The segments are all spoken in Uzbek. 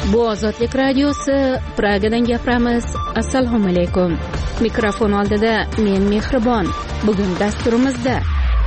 Bu Ozodlik radiosi, Pragadan gapiramiz. Assalomu alaykum. Mikrofon oldida men Mehribon. Bugun dasturimizda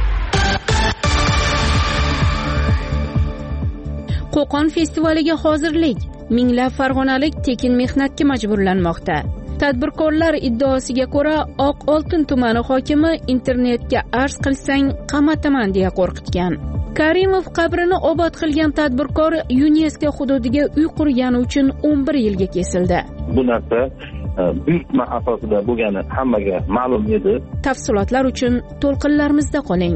Qo'qon festivaliga hozirlik. Minglab farg'onalik tekin mehnatga majburlanmoqda. Tadbirkorlar iddaosiga ko'ra, Oq Oltin tumani hokimi internetga arz qilsang qamataman deya qo'rqitgan. Karimov qabrini obod qilgan tadbirkor UNESCO hududiga uy qurgani uchun 11 yilga kesildi. Bu narsa buyurtma asosida bo'lgani hammaga ma'lum edi. Tafsilotlar uchun to'lqinlarimizda qoling.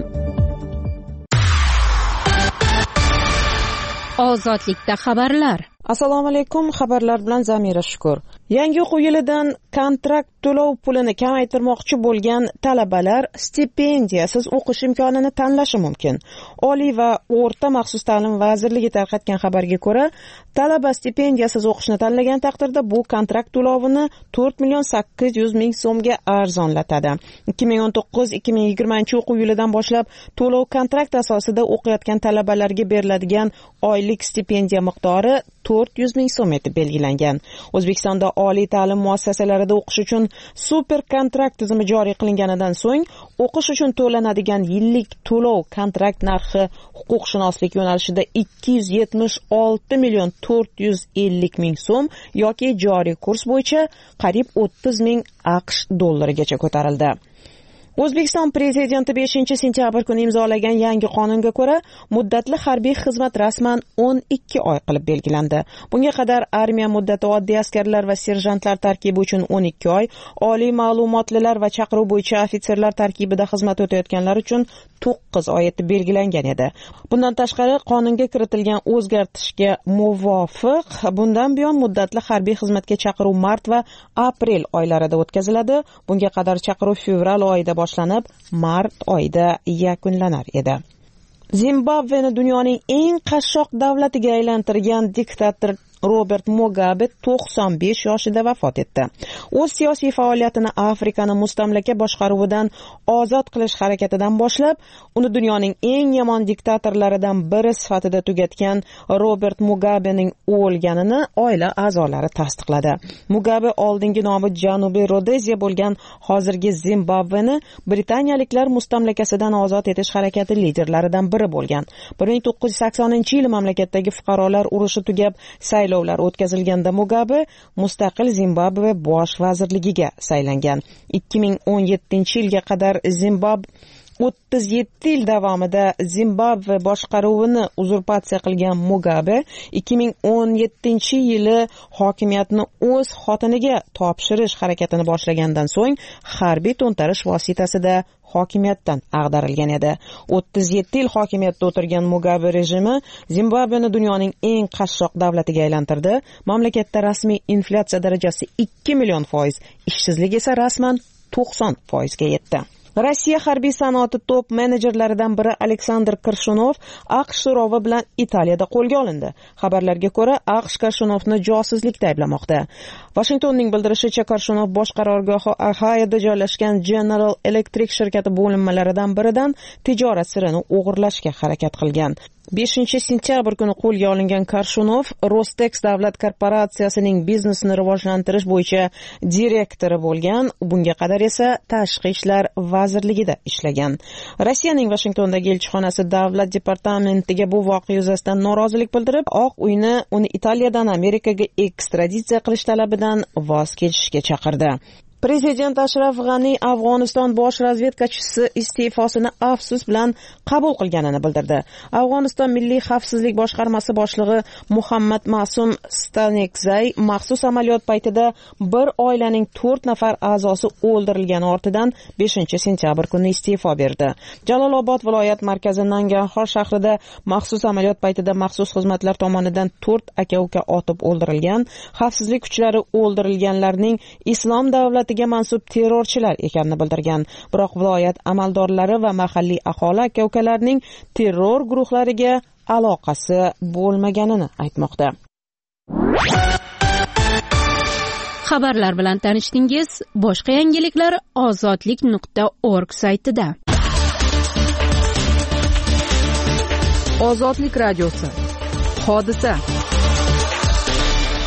Ozodlikda xabarlar. Assalomu alaykum, xabarlar bilan Zamira Shukur. Yangi o'quv yilidan kontrakt to'lov pulini kamaytirmoqchi bo'lgan talabalar stipendiyasiz o'qish imkonini tanlashi mumkin. Oliy va o'rta maxsus ta'lim vazirligi tarqatgan xabarga ko'ra, talaba stipendiyasiz o'qishni tanlagan taqdirda bu kontrakt to'lovini 4,800,000 so'mga arzonlatadi. 2019-2020 o'quv yilidan boshlab to'lov kontrakt asosida o'qiyotgan talabalarga beriladigan oylik stipendiya miqdori 400,000 so'm etib belgilangan. O'zbekistonda oliy ta'lim muassasalarida o'qish uchun super kontrakt tizimi joriy qilinganidan so'ng o'qish uchun to'lanadigan yillik to'lov kontrakt narxi huquqshunoslik yo'nalishida 276,450,000 so'm yoki joriy kurs bo'yicha qariyb 30,000 AQSh dollarigacha ko'tarildi. O'zbekiston prezidenti 5-sentyabr kuni imzolagan yangi qonunga ko'ra, muddatli harbiy xizmat rasman 12 oy qilib belgilandi. Bunga qadar armiya muddati oddiy askarlar va serjantlar tarkibi uchun 12 oy, oliy ma'lumotlilar va chaqiruv bo'yicha ofitserlar tarkibida xizmat o'tayotganlar uchun 9 oy etib belgilangan edi. Bundan tashqari, qonunga kiritilgan o'zgartishga muvofiq, bundan buyon muddatli harbiy xizmatga chaqiruv mart va aprel oylarida o'tkaziladi. Bunga qadar chaqiruv fevral oyida boshlanib, mart oyida yakunlanar edi. Zimbabveni dunyoning eng qashshoq davlatiga aylantirgan diktator Robert Mugabe 95 yoshida vafot etdi. O'z siyosiy faoliyatini Afrikani mustamlaka boshqaruvidan ozod qilish harakatidan boshlab, uni dunyoning eng yomon diktatorlaridan biri sifatida tugatgan Robert Mugabening o'lganini oila a'zolari tasdiqladi. Mugabe oldingi nomi Janubiy Rodeziya bo'lgan hozirgi Zimbabveni Britaniyaliklar mustamlakasidan ozod etish harakati liderlaridan biri bo'lgan. 1980-yili mamlakatdagi fuqarolar urushi tugab, saylovlar o'tkazilganda Mugabe mustaqil Zimbabve bosh vazirligiga saylangan. 2017-yilga qadar 37 yil davomida Zimbabve boshqaruvini uzurpatsiya qilgan Mugabe 2017-yili hokimiyatni o'z xotiniga topshirish harakatini boshlagandan so'ng harbiy to'ntarish vositasida hokimiyatdan ag'darilgan edi. 37 yil hokimiyatda o'tirgan Mugabe rejimi Zimbabveni dunyoning eng qashshoq davlatiga aylantirdi. Mamlakatda rasmiy inflyatsiya darajasi 2,000,000%, ishsizlik esa rasman 90% ga yetdi. Rossiya harbiy sanoati top menejerlaridan biri Aleksandr Korshunov AQSh so'rovi bilan Italiyada qo'lga olindi. Xabarlarga ko'ra, AQSh Korshunovni josuslikda ayblamoqda. Washingtonning bildirishicha, Korshunov bosh qarorgohi Ohioda joylashgan General Electric shirkati bo'linmalaridan biridan tijorat sirini o'g'irlashga harakat qilgan. 5-sentyabr kuni qo'lga olingan Korshunov Rostex davlat korporatsiyasining biznesni rivojlantirish bo'yicha direktori bo'lgan, bunga qadar esa tashqi ishlar vazirligida ishlagan. Rossiyaning Washingtondagi elchixonasi davlat departamentiga bu voqea yuzasidan norozilik bildirib, Oq uyni uni Italiyadan Amerikaga ekstraditsiya qilish talabidan voz kechishga chaqirdi. Prezident Ashraf G'ani Afg'oniston bosh razvedkachisi iste'fosini afsus bilan qabul qilganini bildirdi. Afg'oniston Milliy xavfsizlik boshqarmasi boshlig'i Muhammad Ma'sum Stanekzay maxsus amaliyot paytida bir oilaning 4 nafar a'zosi o'ldirilgani ortidan 5-sentyabr kuni iste'fo berdi. Jalolobod viloyat markazi Nangarxor shahrida maxsus amaliyot paytida maxsus xizmatlar tomonidan 4 aka-uka otib o'ldirilgan. Xavfsizlik kuchlari o'ldirilganlarning Islom davlati mansub terrorchilar ekanini bildirgan. Biroq viloyat amaldorlari va mahalliy aholi aka-ukalarning terror guruhlariga aloqasi bo'lmaganini aytmoqda. Xabarlar bilan tanishdingiz. Boshqa yangiliklar ozodlik.org saytida. Ozodlik radiosi. Hodisa.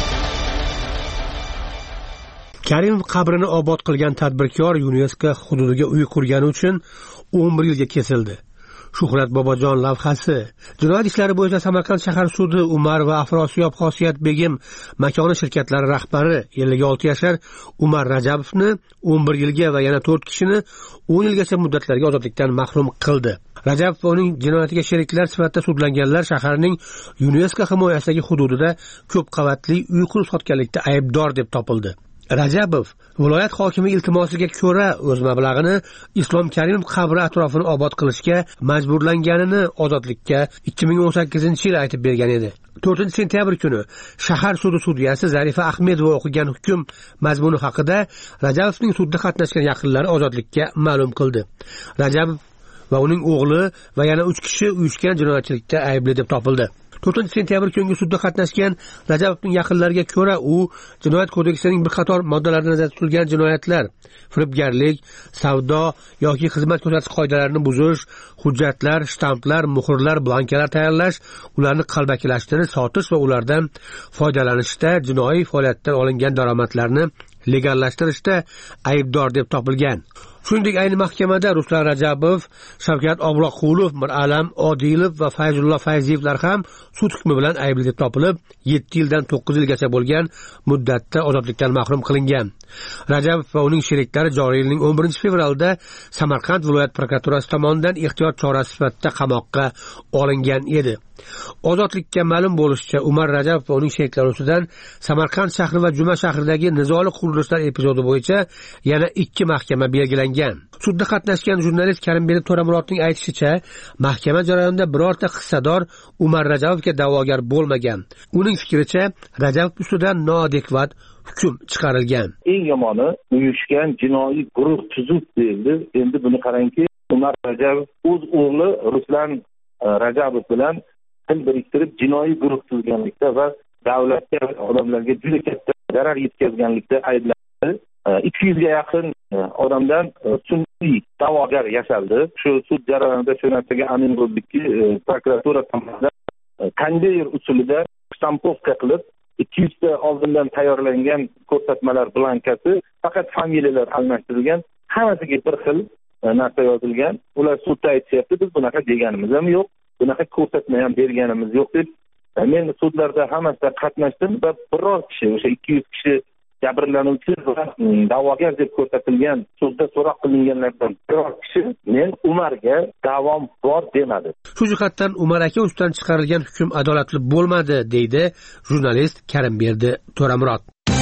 Karimov qabrini obod qilgan tadbirkor UNESCO hududiga uy qurgani uchun 11 yilga kesildi. Shuhrat Bobojon lavhasi. Jinoyat ishlari bo'yicha Samarqand shahar sudi Umar va Afrosiyob Xosiyat Begim makoni shirkatlari rahbari 56 yashar Umar Rajabovni 11 yilga va yana 4 kishini 10 yilgacha muddatlarga ozodlikdan mahrum qildi. Rajabov va uning jinoyatiga sheriklar sifatida sudlanganlar shaharning UNESCO himoyasidagi hududida ko'p qavatli uy qurib sotganlikda aybdor deb topildi. Rajabov viloyat hokimi iltimosiga ko'ra o'z mablag'ini Islom Karimov qabri atrofini obod qilishga majburlanganini ozodlikka 2018-yil aytib bergan edi. 4-sentyabr kuni shahar sudi sudyasi Zarifa Ahmedova o'qigan hukm mazmuni haqida Rajabovning sudda qatnashgan yaqinlari ozodlikka ma'lum qildi. Rajabov va uning o'g'li va yana 3 kishi uyushgan jinoyatchilikda aybli deb topildi. 4-sentyabr kungi sudda qatnashgan Rajabovning yaqinlariga ko'ra u jinoyat kodeksining bir qator moddalarida nazarda tutilgan jinoyatlar, firibgarlik, savdo yoki xizmat ko'rsatish qoidalarini buzish, hujjatlar, shtamplar, muhrlar, blankalar tayyorlash, ularni qalbakilashtirish, sotish va ulardan foydalanishda jinoiy faoliyatdan olingan daromadlarni legallashtirishda aybdor deb topilgan. Shuningdek, ayni mahkamada Ruslan Rajabov, Shavkat Obloqulov, Miralam Odilov va Fayzullo Fayziyevlar ham sud hukmi bilan aybli deb topilib, 7 yildan 9 yilgacha bo'lgan muddatda ozodlikdan mahrum qilingan. Rajabov va uning sheriklari joriy yilning 11-fevralda Samarqand viloyat prokuraturasi tomonidan ehtiyot chorasi sifatida qamoqqa olingan edi. Ozodlikka ma'lum bo'lishicha, Umar Rajabov va uning sheriklari ustidan Samarqand shahri va Juma shahridagi nizoli qurilishlar epizodi bo'yicha yana 2 mahkama belgilangan. Sudda qatnashgan jurnalist Karimberdi To'ramurodning aytishicha, mahkama jarayonida birorta hissador Umar Rajabovga da'vogar bo'lmagan. Uning fikricha, Rajabov ustidan noadekvat hukm chiqarilgan. Eng yomoni uyushgan jinoiy guruh tuzib deyildi. Endi buni qarangki, Umar Rajabov o'z o'g'li Ruslan Rajabov bilan til biriktirib jinoiy guruh tuzganlikda va davlatga, odamlarga juda katta zarar yetkazganlikda ayblandi. 200 ga yaqin odamdan sun'iy da'vogar yasaldi. Shu sud jarayonida shu narsaga amin bo'ldikki, prokuratura tomonidan konveyer usulida stampovka qilib 200 ta oldindan tayyorlangan ko'rsatmalar blankasi, faqat familiyalar almashtirilgan, hammasiga bir xil narsa yozilgan. Ular sudda aytishyapti, biz bunaqa deganimiz ham yo'q, bunaqa ko'rsatma ham berganimiz yo'q deb. Men sudlarda hammasida qatnashdim va biror kishi, o'sha 200 kishi jabrlanuvchi va da'vogar deb ko'rsatilgan sudda so'roq qilinganlardan biror kishi men Umarga da'vom bor demadi. Shu jihatdan Umar aka ustidan chiqarilgan hukm adolatli bo'lmadi, deydi jurnalist Karimberdi To'ramurod.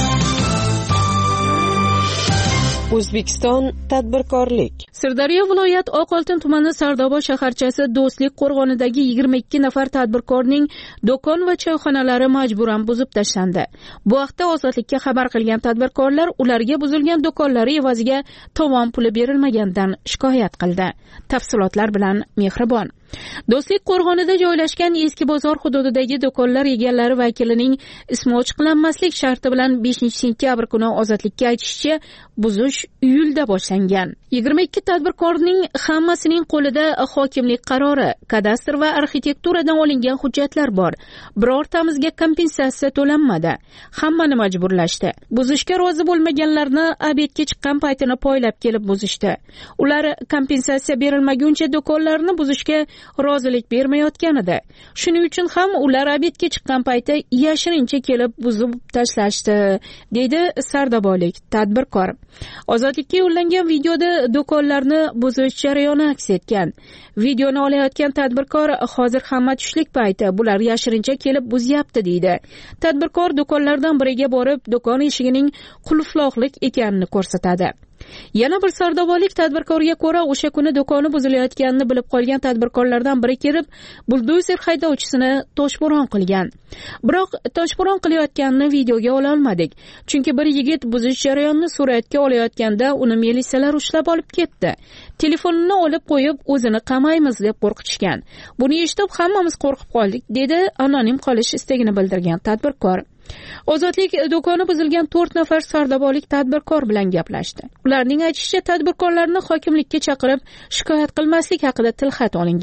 O'zbekiston tadbirkorlik. Sirdaryo viloyat Oqoltin tumani Sardoba shaharchasi Do'stlik qo'rg'onidagi 22 nafar tadbirkorning do'kon va choyxonalari majburan buzib tashlandi. Bu haqda Ozodlikka xabar qilgan tadbirkorlar ularga buzilgan do'konlari evaziga tovon puli berilmaganidan shikoyat qildi. Tafsilotlar bilan Mehribon. Do'stlik qo'rg'onida joylashgan eski bozor hududidagi do'konlar egalari vakilining ismi ochiqlanmaslik sharti bilan 5-sentyabr kuni Ozodlikka aytishicha, buzish iyulda boshlangan. 22 tadbirkorning hammasining qo'lida hokimlik qarori, kadastr va arxitekturadan olingan hujjatlar bor. Birortamizga kompensatsiya to'lanmadi. Hammani majburlashdi. Buzishga rozi bo'lmaganlarni obedga chiqqan paytini poylab kelib buzishdi. Ular kompensatsiya berilmaguncha do'konlarni buzishga rozilik bermayotgan edi. Shuning uchun ham ular obedga chiqqan payti yashirincha kelib buzib tashlashdi, deydi sardobolik tadbirkor. Ozodlikka yo'llangan videoda do'konlarni buzish jarayoni aks etgan. Videoni olayotgan tadbirkor hozir hamma tushlik payti bular yashirincha kelib buzyapti, deydi. Tadbirkor do'konlardan biriga borib, do'kon eshigining qulfloqlik ekanini ko'rsatadi. Yana bir sardobolik tadbirkorga ko'ra, o'sha kuni do'koni buzilayotganini bilib qolgan tadbirkorlardan biri kelib, buldozer haydovchisini toshbo'ron qilgan. Biroq toshbo'ron qilayotganini videoga ola olmadik, chunki bir yigit buzish jarayonini suratga olayotganda uni militsiyalar ushlab olib ketdi. Telefonini olib qo'yib, o'zini qamaymiz deb qo'rqitishgan. Buni eshitib hammamiz qo'rqib qoldik, dedi anonim qolish istagini bildirgan tadbirkor. Ozodlik do'koni buzilgan 4 nafar sardobolik tadbirkor bilan gaplashdi. Ularning aytishicha, tadbirkorlarni hokimlikka chaqirib shikoyat qilmaslik haqida tilxat olingan.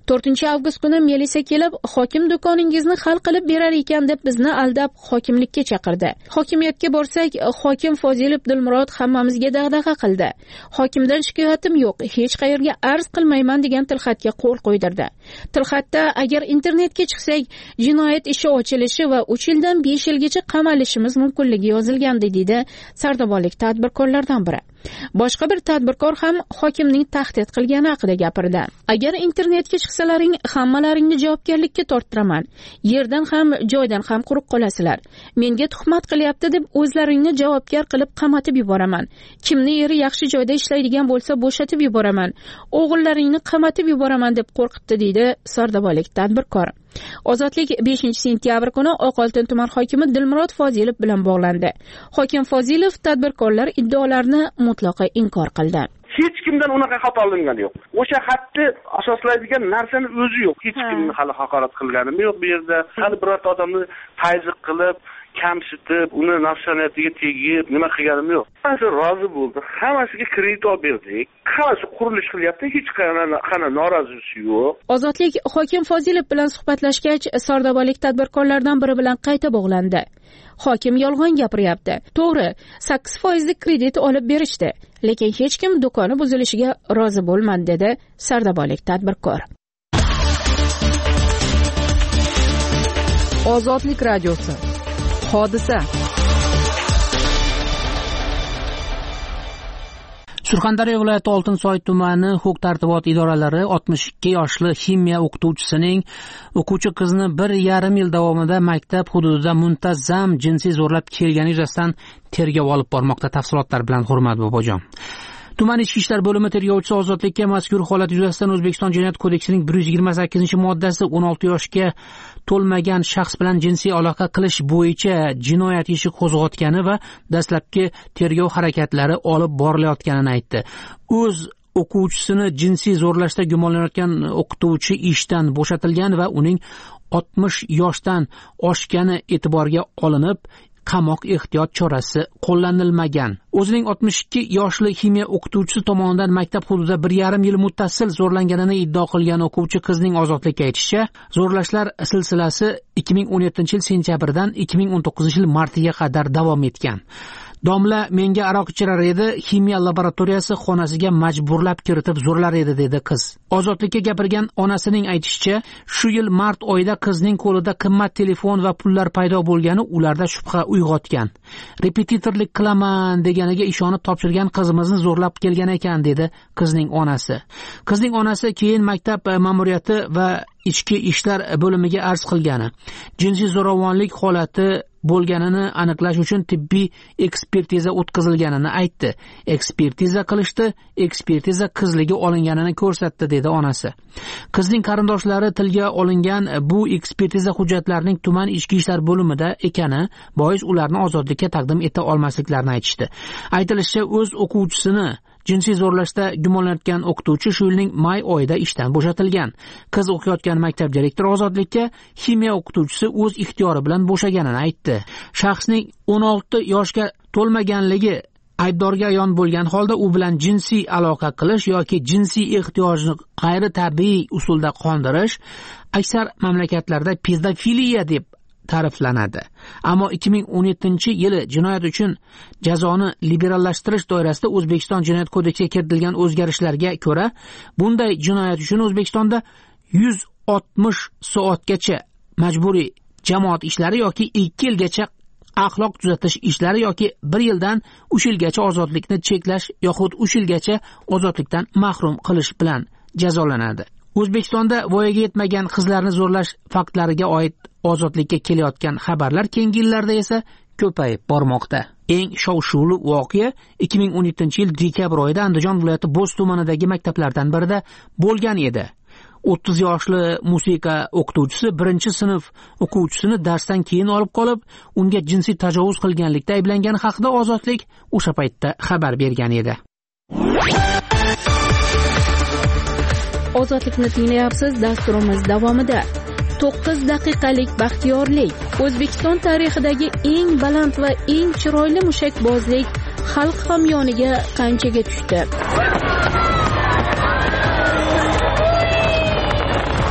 4-avgust kuni milisa kelib, hokim do'koningizni hal qilib berar ekan deb bizni aldab hokimlikka chaqirdi. Hokimiyatga borsak, hokim Fozilov Dilmurod hammamizga dag'dag'a qildi. Hokimdan shikoyatim yo'q, hech qayerga arz qilmayman degan tilxatga qo'l qo'ydirdi. Tilxatda agar internetga chiqsak, jinoyat ishi ochilishi va 3 yildan 5 yilgacha qamalishimiz mumkinligi yozilgandi, dedi sardobonlik tadbirkorlardan biri. Boshqa bir tadbirkor ham hokimning tahdid qilgani haqida gapirdi. Agar internetga chiqsalaring, hammalaringni javobgarlikka torttiraman. Yerdan ham, joydan ham quruq qolasizlar. Menga tuhmat qilyapti deb o'zlaringni javobgar qilib qamatib yuboraman. Kimni eri yaxshi joyda ishlaydigan bo'lsa bo'shatib yuboraman. O'g'illaringni qamatib yuboraman deb qo'rqitdi, deydi sardobonlik tadbirkor. Ozodlik 5-sentyabr kuni Oqoltin tuman hokimi Dilmurod Fozilov bilan bog'landi. Hokim Fozilov tadbirkorlar iddaolarini mutlaqo inkor qildi. Hech kimdan unaqa xat olingani yo'q. O'sha xatni asoslaydigan narsani o'zi yo'q. Hech kimni hali haqorat qilganim yo'q bu yerda. Hali birorta odamni tayziq qilib, kamsitib, uni nafsoniyatiga tegib, nima qilganim yo'q. Hammasi rozi bo'ldi. Hammasiga kredit olib berdik. Hammasi qurilish qilyapti, hech qanday norozisi yo'q. Ozodlik hokim Fozilov bilan suhbatlashgach, sardobonlik tadbirkorlardan biri bilan qayta bog'landi. Hokim yolg'on gapiryapti. To'g'ri, 8% kredit olib berishdi, lekin hech kim do'koni buzilishiga rozi bo'lmadi, dedi sardobonlik tadbirkor. Ozodlik radiosi. Hodisa. Surxondaryo viloyati Oltinsoy tumani huquq-tartibot idoralari 62 yoshli ximiya o'qituvchisining o'quvchi qizni 1,5 yil davomida maktab hududida muntazam jinsiy zo'rlab kelgani yuzasidan tergov olib bormoqda. Tafsilotlar bilan Hurmat Bobojon. Tuman ichki ishlar bo'limi tergovchisi Ozodlikka mazkur holat yuzasidan O'zbekiston Jinoyat kodeksining 128-moddasi 16 yoshga to'lmagan shaxs bilan jinsiy aloqa qilish bo'yicha jinoyat ishi qo'zg'atgani va dastlabki tergov harakatlari olib borilayotganini aytdi. O'z o'quvchisini jinsiy zo'rlashda gumonlanayotgan o'qituvchi ishdan bo'shatilgan va uning 60 yoshdan oshgani e'tiborga olinib, qamoq ehtiyot chorasi qo'llanilmagan. O'zining 62 yoshli ximiya o'qituvchisi tomonidan maktab hududida 1,5 yil muttasil zo'rlanganini iddao qilgan o'quvchi qizning Ozodlikka aytishicha, zo'rlashlar silsilasi 2017-yil sentyabrdan 2019-yil martiga qadar davom etgan. Domla menga aroq ichirar edi, ximiya laboratoriyasi xonasiga majburlab kiritib zo'rlar edi, dedi qiz. Ozodlikka gapirgan onasining aytishicha, shu yil mart oyida qizning qo'lida qimmat telefon va pullar paydo bo'lgani ularda shubha uyg'otgan. Repetitorlik qilaman deganiga ishonib topshirgan qizimizni zo'rlab kelgan ekan, dedi qizning onasi. Qizning onasi keyin maktab ma'muriyati va ichki ishlar bo'limiga arz qilgani, jinsiy zo'ravonlik holati bo'lganini aniqlash uchun tibbiy ekspertiza o'tkazilganini aytdi. Ekspertiza qilishdi, ekspertiza qizligi olinganini ko'rsatdi, dedi onasi. Qizning qarindoshlari tilga olingan bu ekspertiza hujjatlarining tuman ichki ishlar bo'limida ekani bois ularni ozodlikka taqdim eta olmasliklarini aytishdi. Aytilishicha, o'z o'quvchisini jinsiy zo'rlashda gumonlanayotgan o'qituvchi shu yilning may oyida ishdan bo'shatilgan. Qiz o'qiyotgan maktab direktori Ozodlikka ximiya o'qituvchisi o'z ixtiyori bilan bo'shaganini aytdi. Shaxsning 16 yoshga to'lmaganligi aybdorga ayon bo'lgan holda u bilan jinsiy aloqa qilish yoki jinsiy ehtiyojni g'ayri tabiiy usulda qondirish aksar mamlakatlarda pedofiliya deb ta'riflanadi. Ammo 2017-yili jinoyat uchun jazoni liberallashtirish doirasida O'zbekiston Jinoyat kodeksiga kiritilgan o'zgarishlarga ko'ra, bunday jinoyat uchun O'zbekistonda 160 soatgacha majburiy jamoat ishlari yoki 2 yilgacha axloq tuzatish ishlari yoki 1 yildan 3 yilgacha ozodlikni cheklash yoxud 3 yilgacha ozodlikdan mahrum qilish bilan jazolanadi. O'zbekistonda voyaga yetmagan qizlarni zo'rlash faktlariga oid ozodlikka kelayotgan xabarlar keyingi yillarda esa ko'payib bormoqda. Eng shov-shuvli voqea 2017-yil dekabr oyida Andijon viloyati Bo'z tumanidagi maktablardan birida bo'lgan edi. 30 yoshli musiqa o'qituvchisi 1-sinf o'quvchisini darsdan keyin olib qolib, unga jinsiy tajovuz qilganlikda ayblangani haqida Ozodlik o'sha paytda xabar bergan edi. Ozodlikni tinglayapsiz. Dasturimiz davomida 9 daqiqalik baxtiyorlik. O'zbekiston tarixidagi eng baland va eng chiroyli mushakbozlik xalq hamyoniga qanchaga tushdi?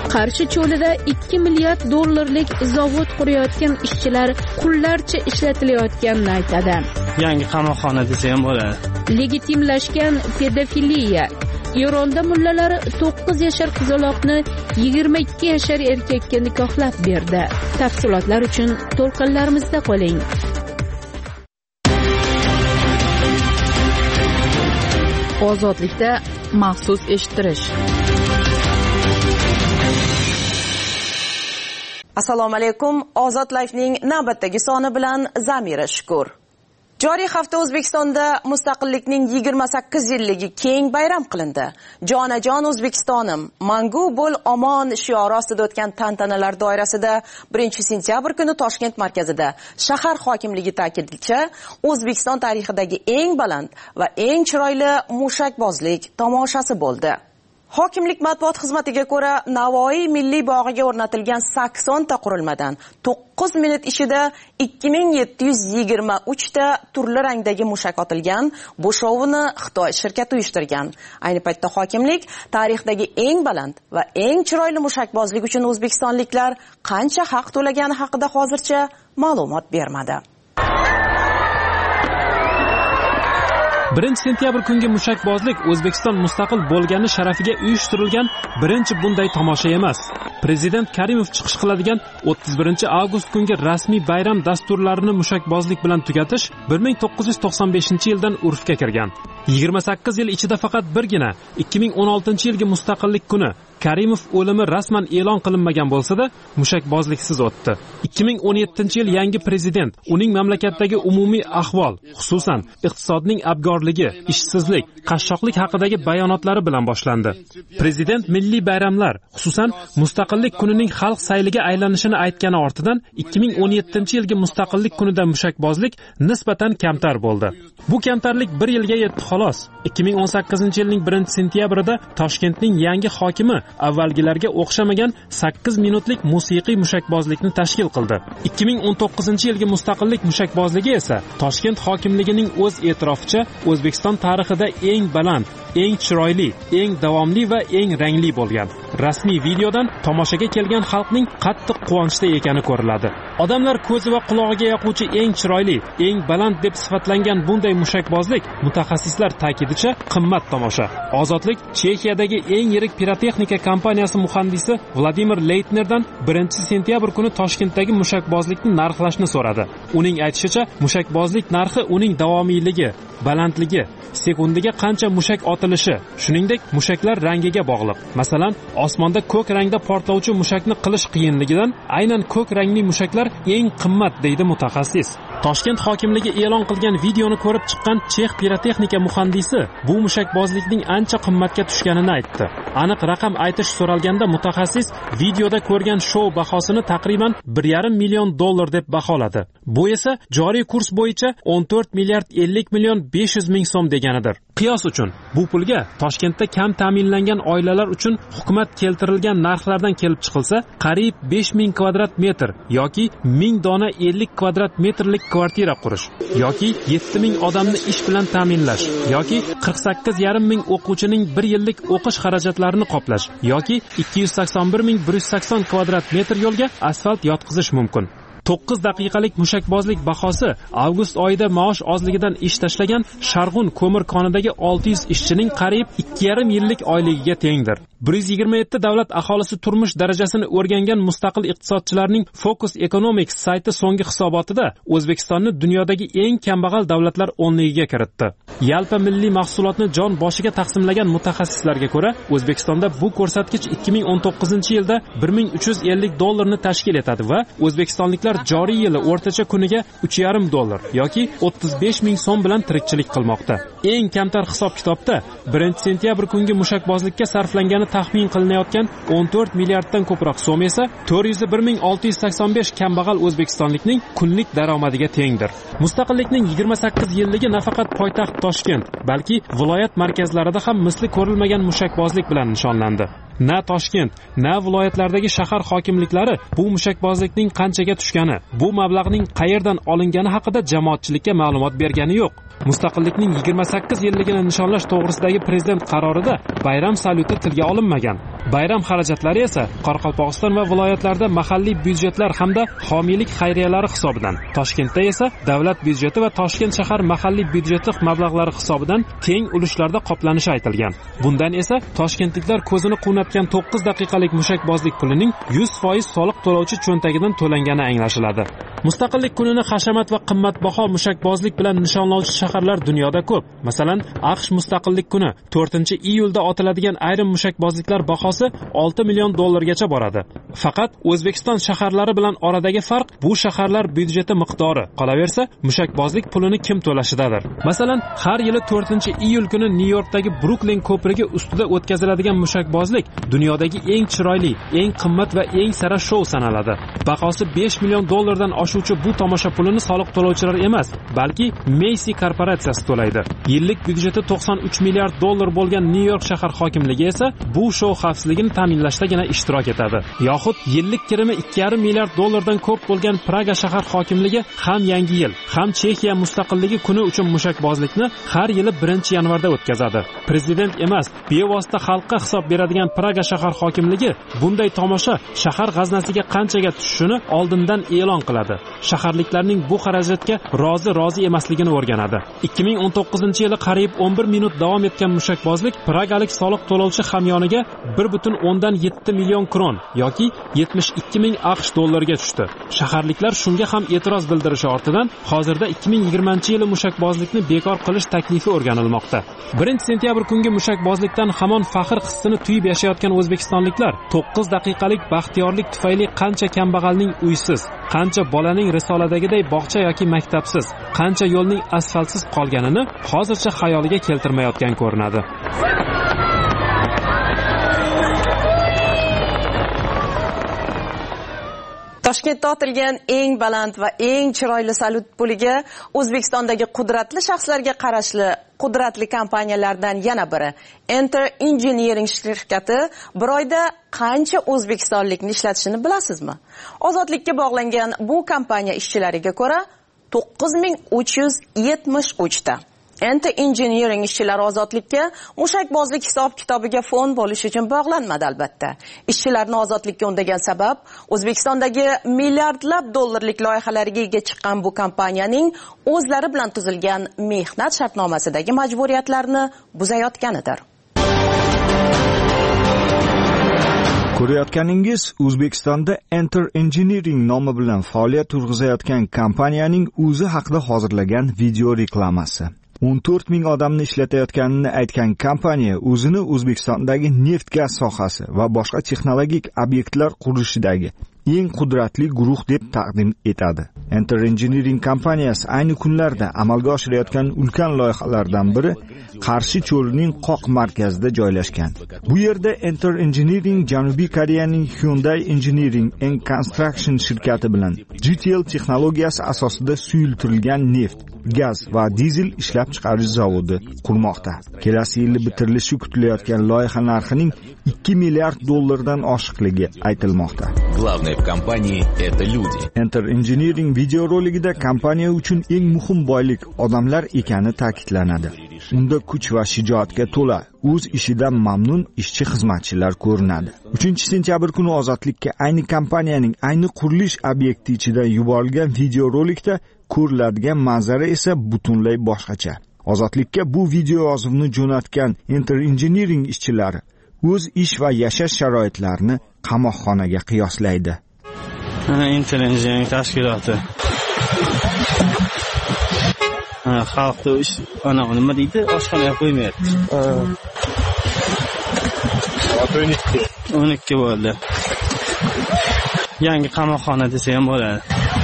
Qarshi cho'lida 2 milliard dollarlik zavod qurayotgan ishchilar qullarcha ishlatilayotganini aytadi. Yangi qamoqxona desa ham bo'ladi. Legitimlashgan pedofiliya. Eronda mullalar 9 yashar qizaloqni 22 yashar erkakka nikohlab berdi. Tafsilotlar uchun to'lqinlarimizda qoling. Ozodlikda maxsus eshittirish. Assalomu alaykum. Ozod Life'ning navbatdagi soni bilan Zamira Shukur. Joriy hafta O'zbekistonda mustaqillikning 28 yilligi keng bayram qilindi. Jonajon O'zbekistonim, mangu bo'l omon shiori ostida o'tgan tantanalar doirasida 1-sentyabr kuni Toshkent markazida shahar hokimligi ta'kidlashicha, O'zbekiston tarixidagi eng baland va eng chiroyli mushakbozlik tomoshasi bo'ldi. Hokimlik matbuot xizmatiga ko'ra, Navoiy milliy bog'iga o'rnatilgan 80 ta qurilmadan 9 minut ichida 2723 ta turli rangdagi mushak otilgan. Bu shouni Xitoy shirkati uyushtirgan. Ayni paytda hokimlik tarixdagi eng baland va eng chiroyli mushakbozlik uchun o'zbekistonliklar qancha haq to'lagani haqida hozircha ma'lumot bermadi. 1-sentyabr kungi mushakbozlik O'zbekiston mustaqil bo'lgani sharafiga uyushtirilgan birinchi bunday tomosha emas. Prezident Karimov chiqish qiladigan 31-avgust kungi rasmiy bayram dasturlarini mushakbozlik bilan tugatish 1995-yildan urfga kirgan. 28 yil ichida faqat birgina 2016-yilgi mustaqillik kuni Karimov o'limi rasman e'lon qilinmagan bo'lsa-da, mushakbozliksiz o'tdi. 2017-yil yangi prezident uning mamlakatdagi umumiy ahvol, xususan iqtisodning abgorligi, ishsizlik, qashshoqlik haqidagi bayonotlari bilan boshlandi. Prezident milliy bayramlar, xususan mustaqillik kunining xalq sayliga aylanishini aytgani ortidan 2017-yilgi mustaqillik kunida mushakbozlik nisbatan kamtar bo'ldi. Bu kamtarlik 1 yilga yetdi xolos. 2018-yilning 1-sentyabrida Toshkentning yangi hokimi avvalgilarga o'xshamagan 8 minutlik musiqiy mushakbozlikni tashkil qildi. 2019-yilgi mustaqillik mushakbozligi esa Toshkent hokimligining o'z e'tiroficha O'zbekiston tarixida eng baland, eng chiroyli, eng davomli va eng rangli bo'lgan. Rasmiy videodan tomoshaga kelgan xalqning qattiq quvonchda ekani ko'riladi. Odamlar ko'zi va qulog'iga yoquvchi eng chiroyli, eng baland deb sifatlangan bunday mushakbozlik mutaxassislar ta'kidicha qimmat tomosha. Ozodlik Chexiyadagi eng yirik pirotexnika kompaniyasi muhandisi Vladimir Leitnerdan 1-sentyabr kuni Toshkentdagi mushakbozlikni narxlashni so'radi. Uning aytishicha, mushakbozlik narxi uning davomiyligi, balandligi, sekundiga qancha mushak otilishi, shuningdek mushaklar rangiga bog'liq. Masalan, osmonda ko'k rangda portlovchi mushakni qilish qiyinligidan aynan ko'k rangli mushaklar eng qimmat deydi mutaxassis. Toshkent hokimligi e'lon qilgan videoni ko'rib chiqqan Chex pirotexnika muhandisi bu mushakbozlikning ancha qimmatga tushganini aytdi. Aniq raqam aytish so'ralganda mutaxassis videoda ko'rgan shou bahosini taqriban 1,5 million dollar deb baholadi. Bu esa joriy kurs bo'yicha 14 milliard 50 million 500 ming so'm deganidir. Qiyos uchun bu pulga Toshkentda kam ta'minlangan oilalar uchun hukumat keltirilgan narxlardan kelib chiqilsa, qariyb 5000 kvadrat metr yoki 1000 dona 50 kvadrat metrlik kvartira qurish yoki 7000 odamni ish bilan ta'minlash yoki 48,5 ming o'quvchining 1 yillik o'qish xarajatlarini qoplash yoki 281,180 kvadrat metr yo'lga asfalt yotqizish mumkin. 9 daqiqalik mushakbozlik bahosi avgust oyida maosh ozligidan ish tashlagan Sharg'un ko'mir konidagi 600 ishchining qariyb 2,5 yillik oyligiga tengdir. 127 davlat aholisi turmush darajasini o'rgangan mustaqil iqtisodchilarning Focus Economics sayti so'nggi hisobotida O'zbekistonni dunyodagi eng kambag'al davlatlar 10ligiga kiritdi. Yalpa milliy mahsulotni jon boshiga taqsimlagan mutaxassislarga ko'ra, O'zbekistonda bu ko'rsatkich 2019-yilda 1350 dollarni tashkil etadi va o'zbekistonliklar joriy yili o'rtacha kuniga 3,5 dollar yoki 35 ming so'm bilan tirikchilik qilmoqda. Eng kamtar hisob-kitobda 1-sentyabr kungi mushakbozlikka sarflangani taxmin qilinayotgan 14 milliarddan ko'proq so'm esa 401,685 kambag'al o'zbekistonlikning kunlik daromadiga tengdir. Mustaqillikning 28 yilligi nafaqat poytaxt Toshkent, balki viloyat markazlarida ham misli ko'rilmagan mushakbozlik bilan nishonlandi. Na Toshkent, na viloyatlardagi shahar hokimliklari bu mushakbozlikning qanchaga tushgani, bu mablag'ning qayerdan olingani haqida jamoatchilikka ma'lumot bergani yo'q. Mustaqillikning 28 yilligini nishonlash to'g'risidagi prezident qarorida bayram salyuti tilga olinmagan. Bayram xarajatlari esa Qoraqalpog'iston va viloyatlarda mahalliy byudjetlar hamda homiylik xayriyalari hisobidan, Toshkentda esa davlat byudjeti va Toshkent shahar mahalliy byudjeti mablag'lari hisobidan teng ulushlarda qoplanishi aytilgan. Bundan esa toshkentliklar ko'zini quvnatgan 9 daqiqalik mushakbozlik pulining 100% soliq to'lovchi cho'ntagidan to'langani anglashiladi. Mustaqillik kunini hashamat va qimmatbaho mushakbozlik bilan nishonlovchi shaharlar dunyoda ko'p. Masalan, AQSh Mustaqillik kuni 4-iyulda otiladigan ayrim mushakbozliklar bahosi $6 million gacha boradi. Faqat O'zbekiston shaharlari bilan oradagi farq bu shaharlar byudjeti miqdori. Qolaversa, mushakbozlik pulini kim to'lashidadir. Masalan, har yili 4-iyul kuni Nyu-Yorkdagi Brooklyn ko'prigi ustida o'tkaziladigan mushakbozlik dunyodagi eng chiroyli, eng qimmat va eng sara shou sanaladi. Bahosi $5 million dan oshuvchi bu tomosha pulini soliq to'lovchilar emas, balki Macy korporatsiyasi to'laydi. Yillik byudjeti $93 milliard bo'lgan Nyu-York shahar hokimligi esa bu shou xavfsizligini ta'minlashdagina ishtirok etadi. Yoxud yillik kirimi $2,5 milliard dan ko'p bo'lgan Praga shahar hokimligi ham Yangi yil, ham Chexiya mustaqilligi kuni uchun mushakbozlikni har yili 1-yanvarda o'tkazadi. Prezident emas, bevosita xalqqa hisob beradigan Praga shahar hokimligi bunday tomosha shahar g'aznasiga qanchaga tushishini oldindan e'lon qiladi. Shaharliklarning bu xarajatga rozi emasligini o'rganadi. 2019-yili qariyb 11 minut davom etgan mushakbozlik pragalik soliq to'lovchi hamyoniga 1.7 million kron yoki 72 ming AQSh dollariga tushdi. Shaharliklar shunga ham e'tiroz bildirishi ortidan hozirda 2020-yili mushakbozlikni bekor qilish taklifi o'rganilmoqda. 1-sentyabr kungi mushakbozlikdan hamon faxr hissini tuyib yashayotgan o'zbekistonliklar 9 daqiqalik baxtiyorlik tufayli qancha kambag'alning uysiz, qancha bolaning risoladagiday bog'cha yoki maktabsiz, qancha yo'lning asfaltsiz qolganini hozircha xayoliga keltirmayotgan ko'rinadi. Toshkentda otilgan eng baland va eng chiroyli salyut puliga O'zbekistondagi qudratli shaxslarga qarashli qudratli kompaniyalardan yana biri Enter Engineering shirkati bir oyda qancha o'zbekistonlikni ishlatishini bilasizmi? Ozodlikka bog'langan bu kompaniya ishchilariga ko'ra 9373 ta. Enter Engineering ishchilari ozodlikka mushakbozlik hisob-kitobiga fond bo'lish uchun bog'lanmadi albatta. Ishchilarni ozodlikka undagan sabab O'zbekistondagi milliardlab dollarlik loyihalariga ega chiqqan bu kompaniyaning o'zlari bilan tuzilgan mehnat shartnomasidagi majburiyatlarni buzayotganidir. Ko'rayotganingiz O'zbekistonda Enter Engineering nomi bilan faoliyat yurgizayotgan kompaniyaning o'zi haqida hozirlagan video reklamasi. 14 ming odamni ishlatayotganini aytgan kompaniya o'zini O'zbekistondagi neft-gaz sohasi va boshqa texnologik obyektlar qurishidagi eng qudratli guruh deb taqdim etadi. Enter Engineering kompaniyasi ayni kunlarda amalga oshirayotgan ulkan loyihalardan biri Qarshi cho'lining qoq markazida joylashgan. Bu yerda Enter Engineering Janubiy Koreyaning Hyundai Engineering and Construction shirkati bilan GTL texnologiyasi asosida suyultirilgan neft, gaz va dizel ishlab chiqarish zavodi qurmoqda. Kelasi yil bitirilishi kutilayotgan loyiha narxining $2 milliard dan oshiqligi aytilmoqda. Главное в компании это люди. Enter Engineering videorolikida kompaniya uchun eng muhim boylik odamlar ekani ta'kidlanadi. Unda kuch va shijoatga to'la, o'z ishidan mamnun ishchi-xizmatchilar ko'rinadi. 3-sentyabr kuni ozodlikka ayni kompaniyaning ayni qurilish obyekti ichidan yuborilgan videorolikda ko'riladigan manzara esa butunlay boshqacha. Ozodlikka bu video yozuvni jo'natgan Enter Engineering ishchilari o'z ish va yashash sharoitlarini qamoqxonaga qiyoslaydi. Enter Engineering tashkiloti. Xalqni nima deydi? Oshxonaga qo'ymayapti. 12 bo'ldi. Yangi qamoqxona desa ham bo'ladi.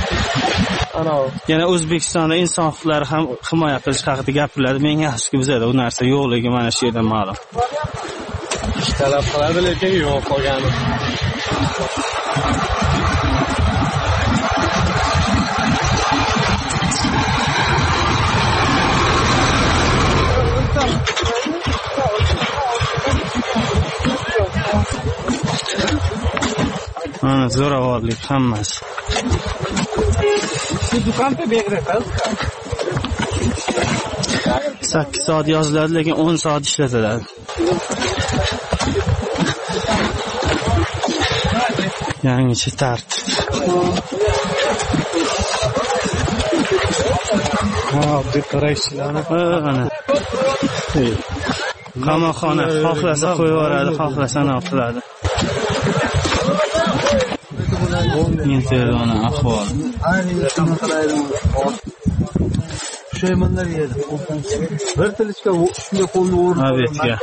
Yana O'zbekistonda inson huquqlari ham himoya qilish haqida gapiriladi. Menga afsuski bizada u narsa yo'qligi mana shu yerdan ma'lum. Talab qiladi, lekin yo'q qolgani. Zo'ravonlik hammasi. Shu do'konda beg'raqaz. 8 soat yoziladi, lekin 10 soat ishlatiladi. Yangicha tartib. deb qaraychilarni mana. Qamoqxona xohlasa qo'yib yuboradi, xohlasa nima qiladi. Internet ahvol. Şeymanlar yedi. Bir tilishga shunga qo'lni o'rnatib. Abetga.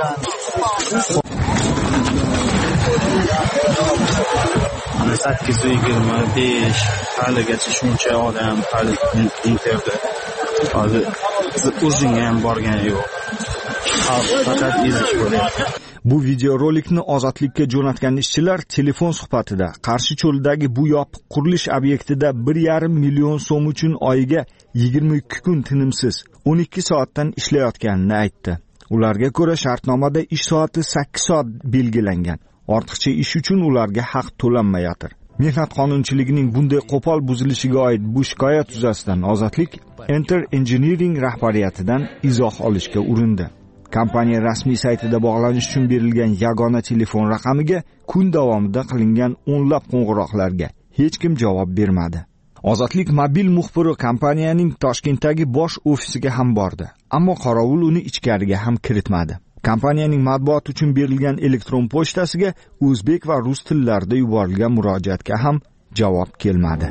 Ana 8:25 haligacha shuncha odam hali interda. Hozir o'zinga ham borgani yo'q. Faqat izish bo'lyapti. Bu videorolikni Ozodlikka jo'natgan ishchilar telefon suhbatida Qarshi cho'lidagi bu yopiq qurilish obyektida 1,5 million so'm uchun oyiga 22 kun tinimsiz 12 soatdan ishlayotganini aytdi. Ularga ko'ra shartnomada ish soati 8 soat belgilangan. Ortiqcha ish uchun ularga haq to'lanmayotir. Mehnat qonunchiligining bunday qo'pol buzilishiga oid bu shikoyat yuzasidan Ozodlik Enter Engineering rahbariyatidan izoh olishga urindi. Kompaniya rasmiy saytida bog'lanish uchun berilgan yagona telefon raqamiga kun davomida qilingan o'nlab qo'ng'iroqlarga hech kim javob bermadi. Ozodlik mobil muxbiri kompaniyaning Toshkentdagi bosh ofisiga ham bordi, ammo qorovul uni ichkariga ham kiritmadi. Kompaniyaning matbuot uchun berilgan elektron pochtasiga o'zbek va rus tillarida yuborilgan murojaatga ham javob kelmadi.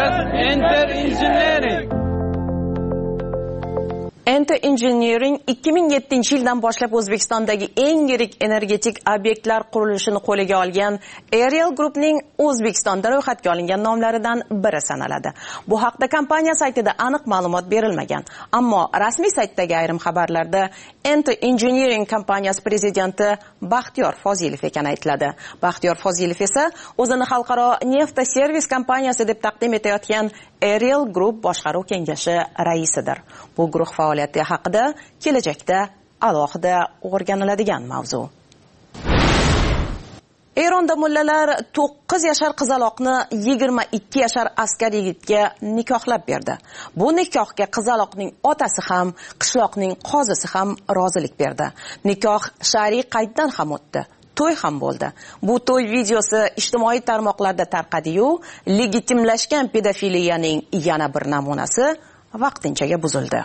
Enter Engineering 2007-yildan boshlab O'zbekistondagi eng yirik energetik obyektlar qurilishini qo'liga olgan Ariel Groupning O'zbekistonda ro'yxatga olingan nomlaridan biri sanaladi. Bu haqda kompaniya saytida aniq ma'lumot berilmagan, ammo rasmiy saytdagi ayrim xabarlarda Enter Engineering kompaniyasi prezidenti Baxtiyor Fozilov ekani aytiladi. Baxtiyor Fozilov esa o'zini xalqaro neft servis kompaniyasi deb taqdim etayotgan Ariel Group boshqaruv kengashi raisidir. Bu guruh faoliyati haqida kelajakda alohida o'rganiladigan mavzu. Eronda mullalar 9 yashar qizaloqni 22 yashar askar yigitga nikohlab berdi. Bu nikohga qizaloqning otasi ham, qishloqning qozisi ham rozilik berdi. Nikoh shar'iy qayddan ham o'tdi. To'y ham bo'ldi. Bu to'y videosi ijtimoiy tarmoqlarda tarqadi-yu, legitimlashgan pedofiliyaning yana bir namunasi vaqtinchaga buzildi.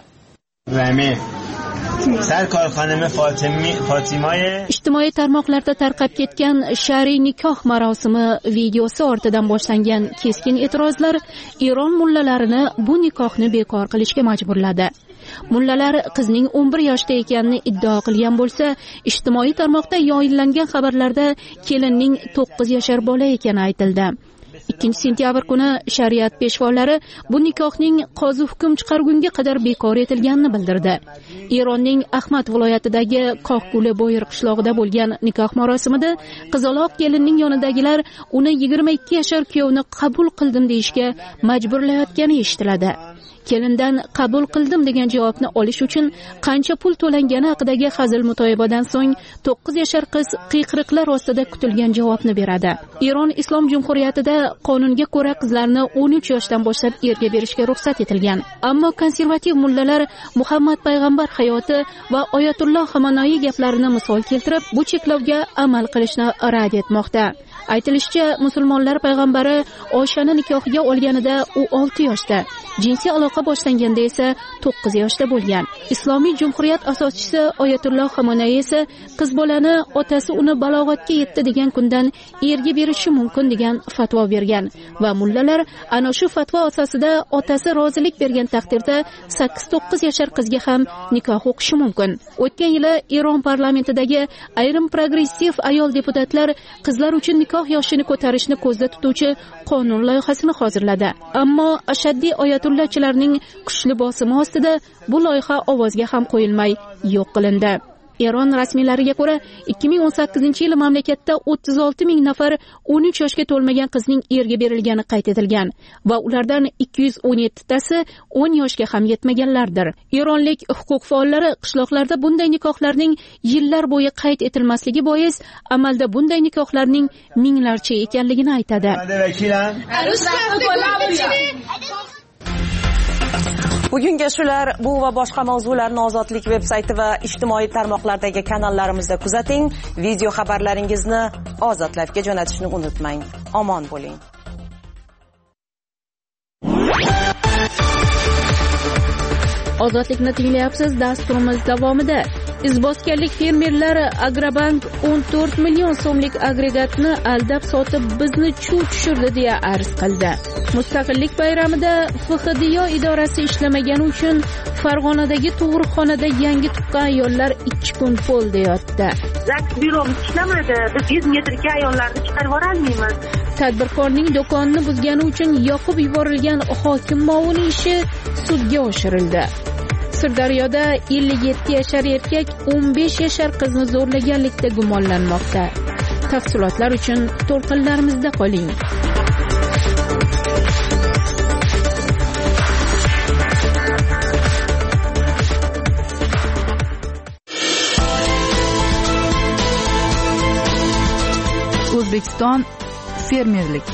Ijtimoiy tarmoqlarda tarqab ketgan shar'iy nikoh marosimi videosi ortidan boshlangan keskin e'tirozlar Eron mullalarini bu nikohni bekor qilishga majburladi. Mullalar qizning 11 yoshda ekanini iddao qilgan bo'lsa, ijtimoiy tarmoqda yoyillangan xabarlarda kelinning 9 yashar bola ekani aytildi. 2 sentyabr kuni shariat peshvolari bu nikohning qozi hukm chiqargunga qadar bekor etilganini bildirdi. Eronning Ahmad viloyatidagi Qoqguli Bo'yir qishlog'ida bo'lgan nikoh marosimida qizaloq kelinning yonidagilar uni 22 yashar kuyovni qabul qildim deyishga majburlayotgani eshitiladi. Kelindan qabul qildim degan javobni olish uchun qancha pul to'langani haqidagi hazil mutoyibadan so'ng 9 yashar qiz qiyqiriqlar ostida kutilgan javobni beradi. Eron Islom Jumhuriyatida qonunga ko'ra qizlarni 13 yoshdan boshlab erga berishga ruxsat etilgan. Ammo konservativ mullalar Muhammad payg'ambar hayoti va Oyatulloh Xamenei gaplarini misol keltirib, bu cheklovga amal qilishni rad etmoqda. Aytilishicha, musulmonlar payg'ambari Oyshani nikohiga olganida u 6 yoshda, jinsiy aloqa boshlanganda esa 9 yoshda bo'lgan. Islomiy Jumhuriyat asoschisi Oyatulloh Xamenei esa qiz bolani otasi uni balog'atga yetdi degan kundan erga berishi mumkin degan fatvo bergan va mullalar ana shu fatvo asosida otasi rozilik bergan taqdirda 8-9 yashar qizga ham nikoh o'qishi mumkin. O'tgan yili Eron parlamentidagi ayrim progressiv ayol deputatlar qizlar uchun nikoh yoshini ko'tarishni ko'zda tutuvchi qonun loyihasini hozirladi. Ammo ashaddiy oyatullahchilarning kuchli bosimi ostida bu loyiha ovozga ham qo'yilmay yo'q qilindi. Eron rasmiylariga ko'ra 2018-yil mamlakatda 36 ming nafar 13 yoshga to'lmagan qizning erga berilgani qayd etilgan va ulardan 217 tasi 10 yoshga ham yetmaganlardir. Eronlik huquq faollari qishloqlarda bunday nikohlarning yillar bo'yi qayd etilmasligi bois amalda bunday nikohlarning minglarcha ekanligini aytadi. Bugunga shular, bu va boshqa mavzularni Ozodlik veb-sayti va ijtimoiy tarmoqlardagi kanallarimizda kuzating. Video xabarlaringizni Ozod Live'ga jo'natishni unutmang. omon bo'ling. Ozodlikni tinglayapsiz. Dasturimiz davomida izboskanlik fermerlari Agrobank 14 million so'mlik agregatni aldab sotib bizni chuv tushirdi deya arz qildi. Mustaqillik bayramida FXDYO idorasi ishlamagani uchun Farg'onadagi tug'ruqxonada yangi tuqqan ayollar 2 kun polda yotdi. Zaks byuromiz ishlamadi. Biz 100 metrga ayollarni chiqarib yuborolmaymiz. Tadbirkorning do'konini buzgani uchun yoqib yuborilgan hokim muovini ishi sudga oshirildi. Sirdaryoda 57 yashar erkak 15 yashar qizni zo'rlaganlikda gumonlanmoqda. Tafsilotlar uchun to'lqinlarimizda qoling. O'zbekiston fermerlik.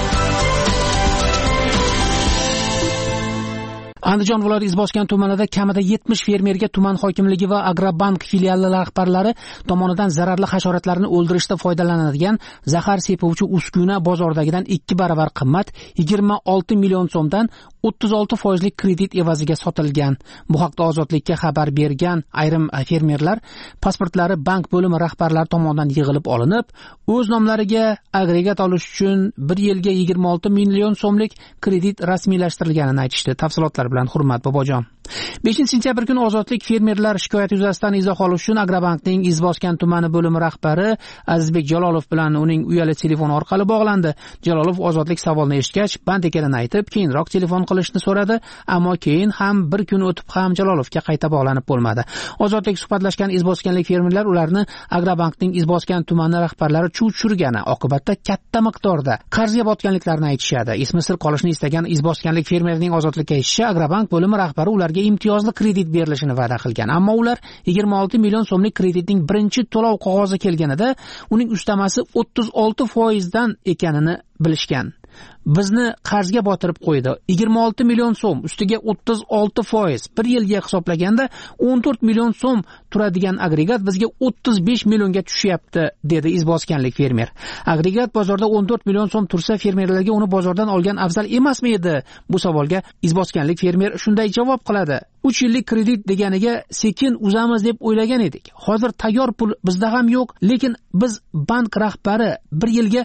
Andijon viloyati Izboskan tumanida kamida 70 fermerga tuman hokimligi va Agrobank filiali rahbarlari tomonidan zararli hasharotlarni o'ldirishda foydalanadigan zahar sepuvchi uskuna bozordagidan 2 baravar qimmat 26 million so'mdan 36% kredit evaziga sotilgan. Bu haqda Ozodlikka xabar bergan ayrim fermerlar pasportlari bank bo'limi rahbarlari tomonidan yig'ilib olinib, o'z nomlariga agregat olish uchun 1 yilga 26 million so'mlik kredit rasmiylashtirilganini aytishdi. Tafsilotlar bilan Hurmat Bobojon. 5-sentyabr kuni Ozodlik fermerlar shikoyati yuzasidan izoh olish uchun Agrobankning Izboskan tumani bo'limi rahbari Azizbek Jalolov bilan uning uyali telefon orqali bog'landi. Jalolov Ozodlik savolni eshitgach, band ekanini aytib, keyinroq telefon qilishni so'radi, ammo keyin ham bir kun o'tib ham Jalolovga qayta bog'lanib bo'lmadi. Ozodlik suhbatlashgan izboskanlik fermerlar ularni Agrobankning Izboskan tumani rahbarlari chuv tushirgani, oqibatda katta miqdorda qarzga botganliklarini aytishadi. Ismi sir qolishni istagan izboskanlik fermerning Ozodlikka aytishicha, Agrobank bo'limi rahbari ularga imtiyozli kredit berilishini va'da qilgan. Ammo ular 26 million so'mlik kreditning birinchi to'lov qog'ozi kelganida uning ustamasi 36% dan ekanini bilishgan. Bizni qarzga botirib qo'ydi. 26 million so'm ustiga 36%. Bir yilga hisoblaganda 14 million so'm turadigan agregat bizga 35 millionga tushyapti, dedi izboskanlik fermer. Agregat bozorda 14 million so'm tursa, fermerlarga uni bozordan olgan afzal emasmi edi? Bu savolga izboskanlik fermer shunday javob qiladi. 3 yillik kredit deganiga sekin uzamiz deb o'ylagan edik. Hozir tayyor pul bizda ham yo'q, lekin biz bank rahbari 1 yilga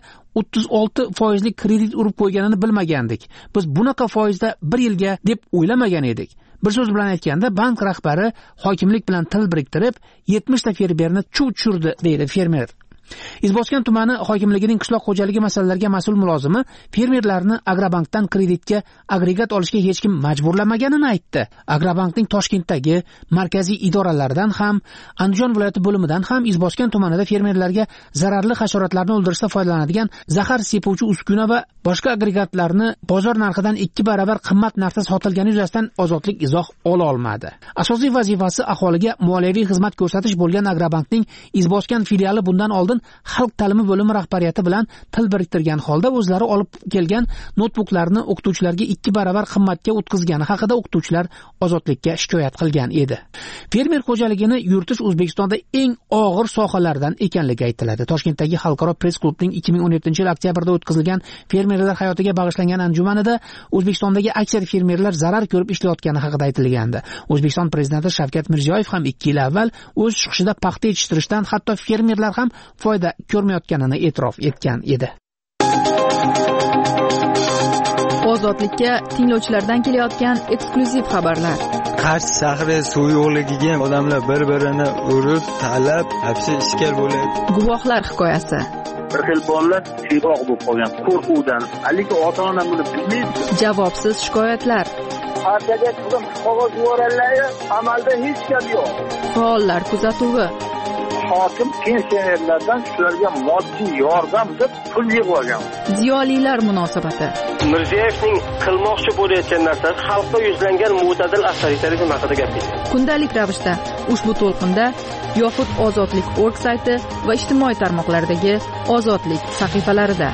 36% kredit urib qo'yganini bilmagandik. Biz bunaqa foizda 1 yilga deb o'ylamagan edik. Bir so'z bilan aytganda, bank rahbari hokimlik bilan til biriktirib 70 ta fermerni chuv tushirdi, deydi fermer. Izboskan tumani hokimligining qishloq xo'jaligi masalalariga mas'ul mulozimi fermerlarni Agrobankdan kreditga agregat olishga hech kim majburlamaganini aytdi. Agrobankning Toshkentdagi markaziy idoralaridan ham, Andijon viloyati bo'limidan ham Izboskan tumanida fermerlarga zararli hasharotlarni o'ldirishda foydalanadigan zahar sepuvchi uskuna va boshqa agregatlarni bozor narxidan 2 baravar qimmat narxda sotilgani yuzasidan Ozodlik izoh ola olmadi. Asosiy vazifasi aholiga moliyaviy xizmat ko'rsatish bo'lgan Agrobankning Izboskan filiali bundan oldin xalq ta'limi bo'limi rahbariyati bilan til biriktirgan holda o'zlari olib kelgan notebooklarni o'qituvchilarga 2 baravar qimmatga o'tkazgani haqida o'qituvchilar Ozodlikka shikoyat qilgan edi. Fermer xo'jaligini yuritish O'zbekistonda eng og'ir sohalardan ekanligi aytiladi. Toshkentdagi Xalqaro press klubning 2017-yil oktyabrda o'tkazilgan fermerlar hayotiga bag'ishlangan anjumanida O'zbekistondagi aksar fermerlar zarar ko'rib ishlayotgani haqida aytilgandi. O'zbekiston prezidenti Shavkat Mirziyoyev ham 2 yil avval o'z chiqishida paxta yetishtirishdan hatto fermerlar ham foyda ko'rmayotganini e'tirof etgan edi. Ozodlikka tinglovchilardan kelayotgan eksklyuziv xabarlar. Qarsh shahri suv yo'qligiga odamlar bir-birini urib, talab, hapsi ishkal bo'ladi. Guvohlar hikoyasi. Bir xil bolalar siyroq bo'lib qolgan qo'rquvdan. Lekin ota-ona buni bilmaydi. Javobsiz shikoyatlar. Partiyaga turib qog'oz yuborganlar, amalda hech gap yo'q. Faollar kuzatuvi. Hokim pensionerlardan shularga moddiy yordam deb pul yig'ib olgan. Ziyolilar munosabati. Mirziyoyevning qilmoqchi bo'layotgan narsasi xalqqa yuzlangan mo'tadil avtoritarizm haqida gapirdi. Kundalik ravishda ushbu to'lqinda yoxud Ozodlik.org sayti va ijtimoiy tarmoqlardagi Ozodlik sahifalarida.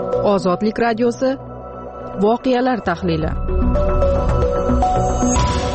Ozodlik radiosi voqealar tahlili.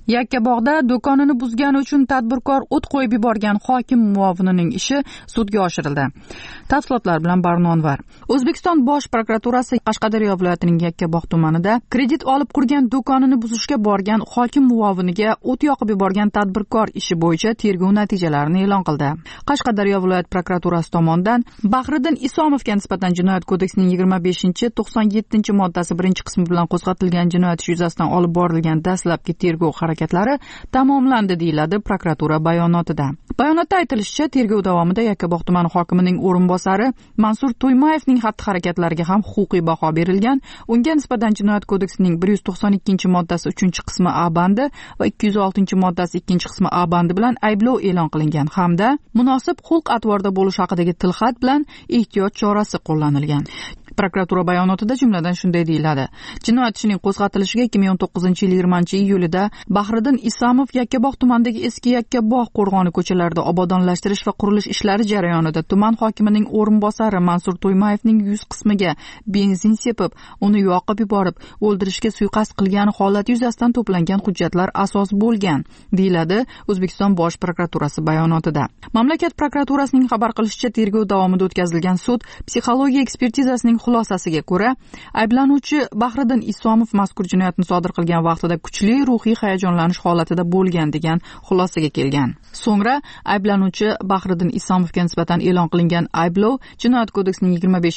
Yakkabog'da do'konini buzgani uchun tadbirkor o't qo'yib yuborgan hokim muovinining ishi sudga oshirildi. Tafsilotlar bilan Barnonvar. O'zbekiston Bosh prokuraturasi Qashqadaryo viloyatining Yakkabog' tumanida kredit olib qurgan do'konini buzishga borgan hokim muoviniga o't yoqib yuborgan tadbirkor ishi bo'yicha tergov natijalarini e'lon qildi. Qashqadaryo viloyat prokuraturasi tomonidan Bahriddin Isomovga nisbatan Jinoyat kodeksining 25-97 moddasi 1-qismi bilan qo'zg'atilgan jinoyat ishi yuzasidan olib borilgan dastlabki tergov harakatlari tamomlandi, deyiladi prokuratura bayonotida. Bayonotda aytilishicha, tergov davomida Yakkabog' tumani hokimining o'rinbosari Mansur To'ymayevning xatti-harakatlariga ham huquqiy baho berilgan. Unga nisbatan Jinoyat kodeksining 192-moddasi 3-qismi A bandi va 206-moddasi 2-qismi A bandi bilan ayblov e'lon qilingan hamda munosib xulq-atvorda bo'lish haqidagi tilxat bilan ehtiyot chorasi qo'llanilgan. Prokuratura bayonotida jumladan shunday deyiladi: jinoyat ishining qo'zg'atilishiga 2019-yil 20-iyulida Bahriddin Isomov Yakkabog' tumanidagi eski Yakkabog' qo'rg'oni ko'chalarida obodonlashtirish va qurilish ishlari jarayonida tuman hokimining o'rinbosari Mansur To'ymayevning yuz qismiga benzin sepib, uni yoqib yuborib, o'ldirishga suiqasd qilgan holat yuzasidan to'plangan hujjatlar asos bo'lgan, deyiladi O'zbekiston Bosh prokuraturasi bayonotida. Mamlakat prokuraturasining xabar qilishicha, tergov davomida o'tkazilgan sud psixologiya ekspertizasining xulosasiga ko'ra, ayblanuvchi Bahriddin Isomov mazkur jinoyatni sodir qilgan vaqtida kuchli ruhiy hayajonlanish holatida bo'lgan degan xulosaga kelgan. So'ngra ayblanuvchi Bahriddin Isomovga nisbatan e'lon qilingan ayblov Jinoyat kodeksining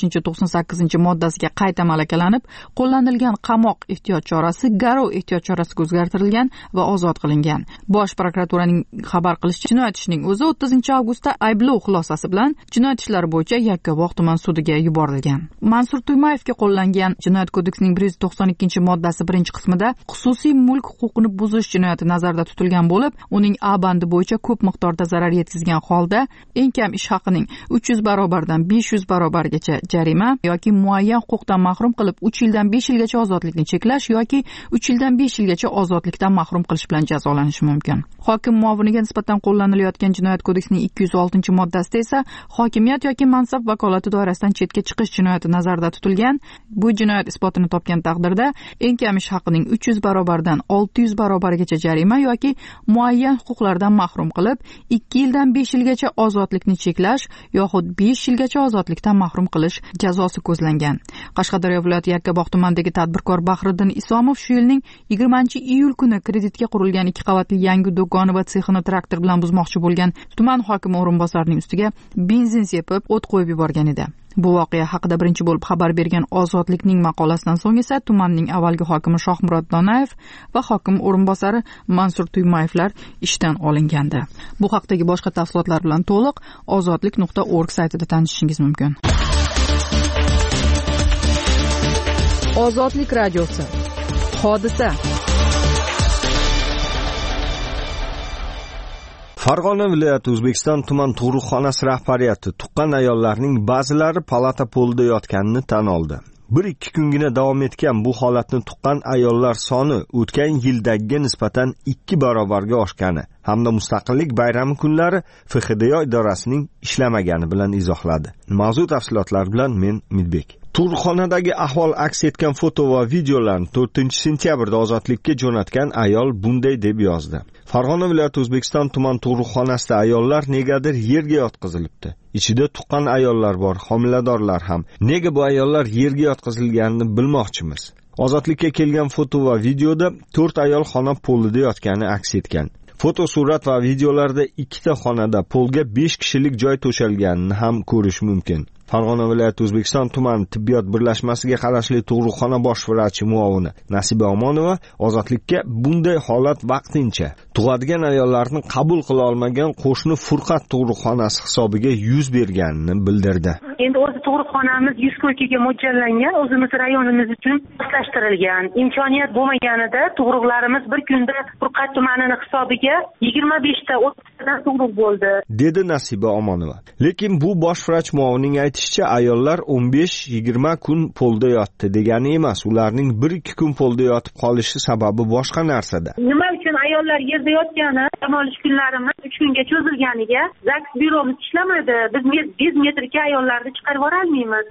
25-98-moddasiga qayta malakalanib, qo'llanilgan qamoq ehtiyot chorasi garov ehtiyot chorasiga o'zgartirilgan va ozod qilingan. Bosh prokuraturaning xabar qilishicha, jinoyat ishining o'zi 30-avgustda ayblov xulosasi bilan jinoyat ishlari bo'yicha Yakkabog' tuman sudiga yuborilgan. Mansur To'ymayevga qo'llangan Jinoyat kodeksining 192-moddasi 1-qismida xususiy mulk huquqini buzish jinoyati nazarda tutilgan bo'lib, uning A bandi bo'yicha ko'p miqdorda zarar yetkazgan holda eng kam ish haqining 300 barobardan 500 barobargacha jarima yoki muayyan huquqdan mahrum qilib 3 yildan 5 yilgacha ozodlikni cheklash yoki 3 yildan 5 yilgacha ozodlikdan mahrum qilish bilan jazolanishi mumkin. Hokim muoviniga nisbatan qo'llanilayotgan Jinoyat kodeksining 206-moddasida esa hokimiyat yoki mansab vakolati doirasidan chetga chiqish jinoyati nazarda tutilgan. Bu jinoyat isbotini topgan taqdirda eng kam ish haqining 300 barobardan 600 barobargacha jarima yoki muayyan huquqlardan mahrum qilib 2 yildan 5 yilgacha ozodlikni cheklash yoxud 5 yilgacha ozodlikdan mahrum qilish jazosi ko'zlangan. Qashqadaryo viloyati Yakkabog' tumanidagi tadbirkor Bahriddin Isomov shu yilning 20-iyul kuni kreditga qurilgan 2 qavatli yangi do'koni va sexini traktor bilan buzmoqchi bo'lgan tuman hokimi o'rinbosarining ustiga benzin sepib, o't qo'yib yuborgan edi. Bu voqea haqida birinchi bo'lib xabar bergan Ozodlikning maqolasidan so'ng esa tumanning avvalgi hokimi Shohmurod Donayev va hokim o'rinbosari Mansur To'ymayevlar ishdan olingandi. Bu haqdagi boshqa tafsilotlar bilan to'liq ozodlik.org saytida tanishishingiz mumkin. Ozodlik radiosi. Hodisa. Farg'ona viloyati O'zbekiston tuman tug'ruqxonasi rahbariyati tuqqan ayollarning ba'zilari palata polida yotganini tan oldi. 1-2 kungina davom etgan bu holatni tuqqan ayollar soni o'tgan yildagiga nisbatan 2 barobarga oshgani hamda mustaqillik bayrami kunlari FXDYO idorasining ishlamagani bilan izohladi. Mavzu tafsilotlar bilan men Midbek. Tug'ruqxonadagi ahvol aks etgan foto va videolarni 4-sentyabrda Ozodlikka jo'natgan ayol bunday deb yozdi. Farg'ona viloyati O'zbekiston tuman tug'ruqxonasida ayollar negadir yerga yotqizilibdi. Ichida tuqqan ayollar bor, homiladorlar ham. Nega bu ayollar yerga yotqizilganini bilmoqchimiz. Ozodlikka kelgan foto va videoda 4 ayol xona polida yotgani aks etgan. Foto, surat va videolarda 2 xonada polga 5 kishilik joy to'shalganini ham ko'rish mumkin. Farg'ona viloyati O'zbekiston tuman tibbiyot birlashmasiga qarashli tug'ruqxona bosh vrachi muovini Nasiba Omonova Ozodlikka bunday holat vaqtincha tug'adigan ayollarni qabul qila olmagan qo'shni Furqat tug'ruqxonasi hisobiga yuz berganini bildirdi. Endi o'zi tug'ruqxonamiz 100 ko'rkaga mo'ljallangan, o'zimiz rayonimiz uchun moslashtirilgan. Imkoniyat bo'lmaganida tug'ruqlarimiz bir kunda Furqat tumanining hisobiga 25 ta 30 ta tug'ruq bo'ldi, dedi Nasiba Omonova. Lekin bu bosh vrach muovinining aytishicha, ayollar 15-20 kun polda yotdi degani emas. Ularning 1-2 kun polda yotib qolishi sababi boshqa narsada. Nima uchun ayollar yerda yotgani dam olish kunlarimiz 3 kunga cho'zilganiga ZAGS byuromiz ishlamadi. Biz 100 metrga ayollarni chiqarib olmaymiz.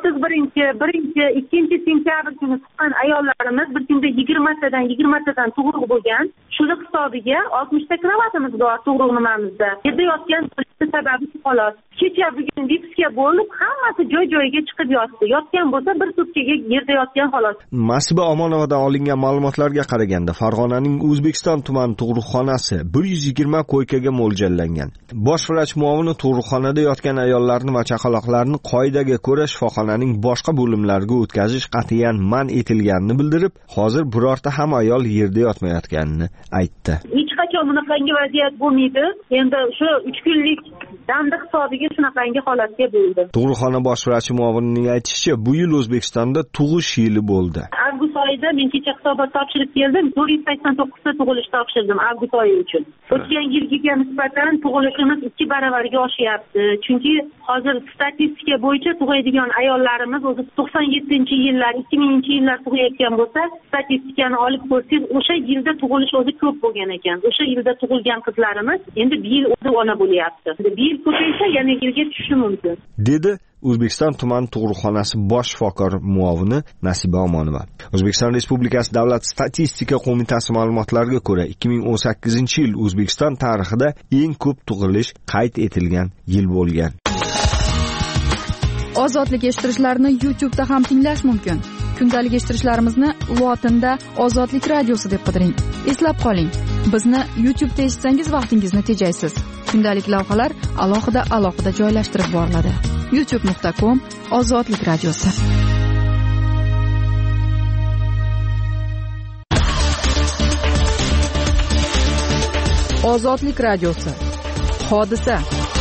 2 sentyabr kuni chiqqan ayollarimiz bir kunda 20tadan tug'ruq bo'lgan. Shuning hisobiga 60 ta kravatimiz bor tug'ruq nimamizda. Yerda yotgan sababi xolos. Kecha bugun vipsga bo'lib hammasi joy-joyiga chiqib yotdi. Yotgan bo'lsa bir sutkaga yerda yotgan xolos. Masiba Omonovadan olingan ma'lumotlarga qaraganda Farg'onaning O'zbekiston tumani tug'ruqxonasi 120 koykaga mo'ljallangan. Bosh vrach muovini tug'ruqxonada yotgan ayollarni va chaqaloqlarni qoidaga ko'ra shifoxonaning boshqa bo'limlariga o'tkazish qat'iyan man etilganini bildirib, hozir birorta ham ayol yerda yotmayotganini aytdi. Hech qachon bunaqangi vaziyat bo'lmaydi. Endi shu 3 kunlik damda hisobiga shunaqangi holatga bo'ldi. Tug'ruqxona bosh vrachi muovinining aytishicha, bu yil O'zbekistonda tug'ish yili bo'ldi. Avgust oyida men kecha hisobot topshirib keldim. 489 ta tug'ilish topshirdim avgust oyi uchun. O'tgan yilgiga nisbatan tug'ilishimiz 2 baravarga oshyapti. Chunki hozir statistika bo'yicha tug'aydigan ayollarimiz o'zi 97-yillar, 2000-yillar tug'ayotgan bo'lsa, statistikani olib ko'rsangiz, o'sha yilda tug'ilish o'zi ko'p bo'lgan ekan. O'sha yilda tug'ilgan qizlarimiz endi bir yil o'zi ona bo'lyapti. Bir yil ko'paysa yana yilga tushishi mumkin. Dedi O'zbekiston tuman tug'ruqxonasi bosh shifokor muovini Nasiba Omonova. O'zbekiston Respublikasi Davlat statistika qo'mitasi ma'lumotlariga ko'ra, 2018-yil O'zbekiston tarixida eng ko'p tug'ilish qayd etilgan yil bo'lgan. Ozodlik eshittirishlarni YouTube'da ham tinglash mumkin. Kundalik eshittirishlarimizni lotinda Ozodlik radiosi deb qidiring. Eslab qoling, bizni YouTube'da eshitsangiz vaqtingizni tejaysiz. Kundalik lavhalar alohida joylashtirib boriladi. youtube.com Ozodlik radiosi. Ozodlik radiosi. Hodisa.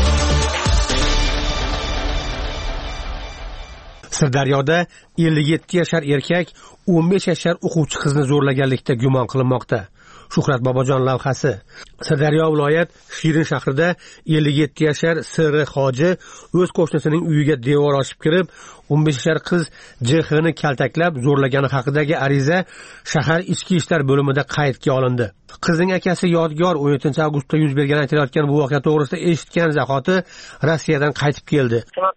Sirdaryoda 57 yashar erkak 15 yashar o'quvchi qizni zo'rlaganlikda gumon qilinmoqda. Shuhrat Bobojon lavhasi. Sirdaryo viloyat Shirin shahrida 57 yashar Sirri Hoji o'z qo'shnisining uyiga devor oshib kirib, 15 yashar qiz JXni kaltaklab zo'rlagani haqidagi ariza shahar ichki ishlar bo'limida qaydga olindi. Qizning akasi Yodgor 17-avgustda yuz bergan aytilayotgan bu voqea to'g'risida eshitgan zahoti Rossiyadan qaytib keldi.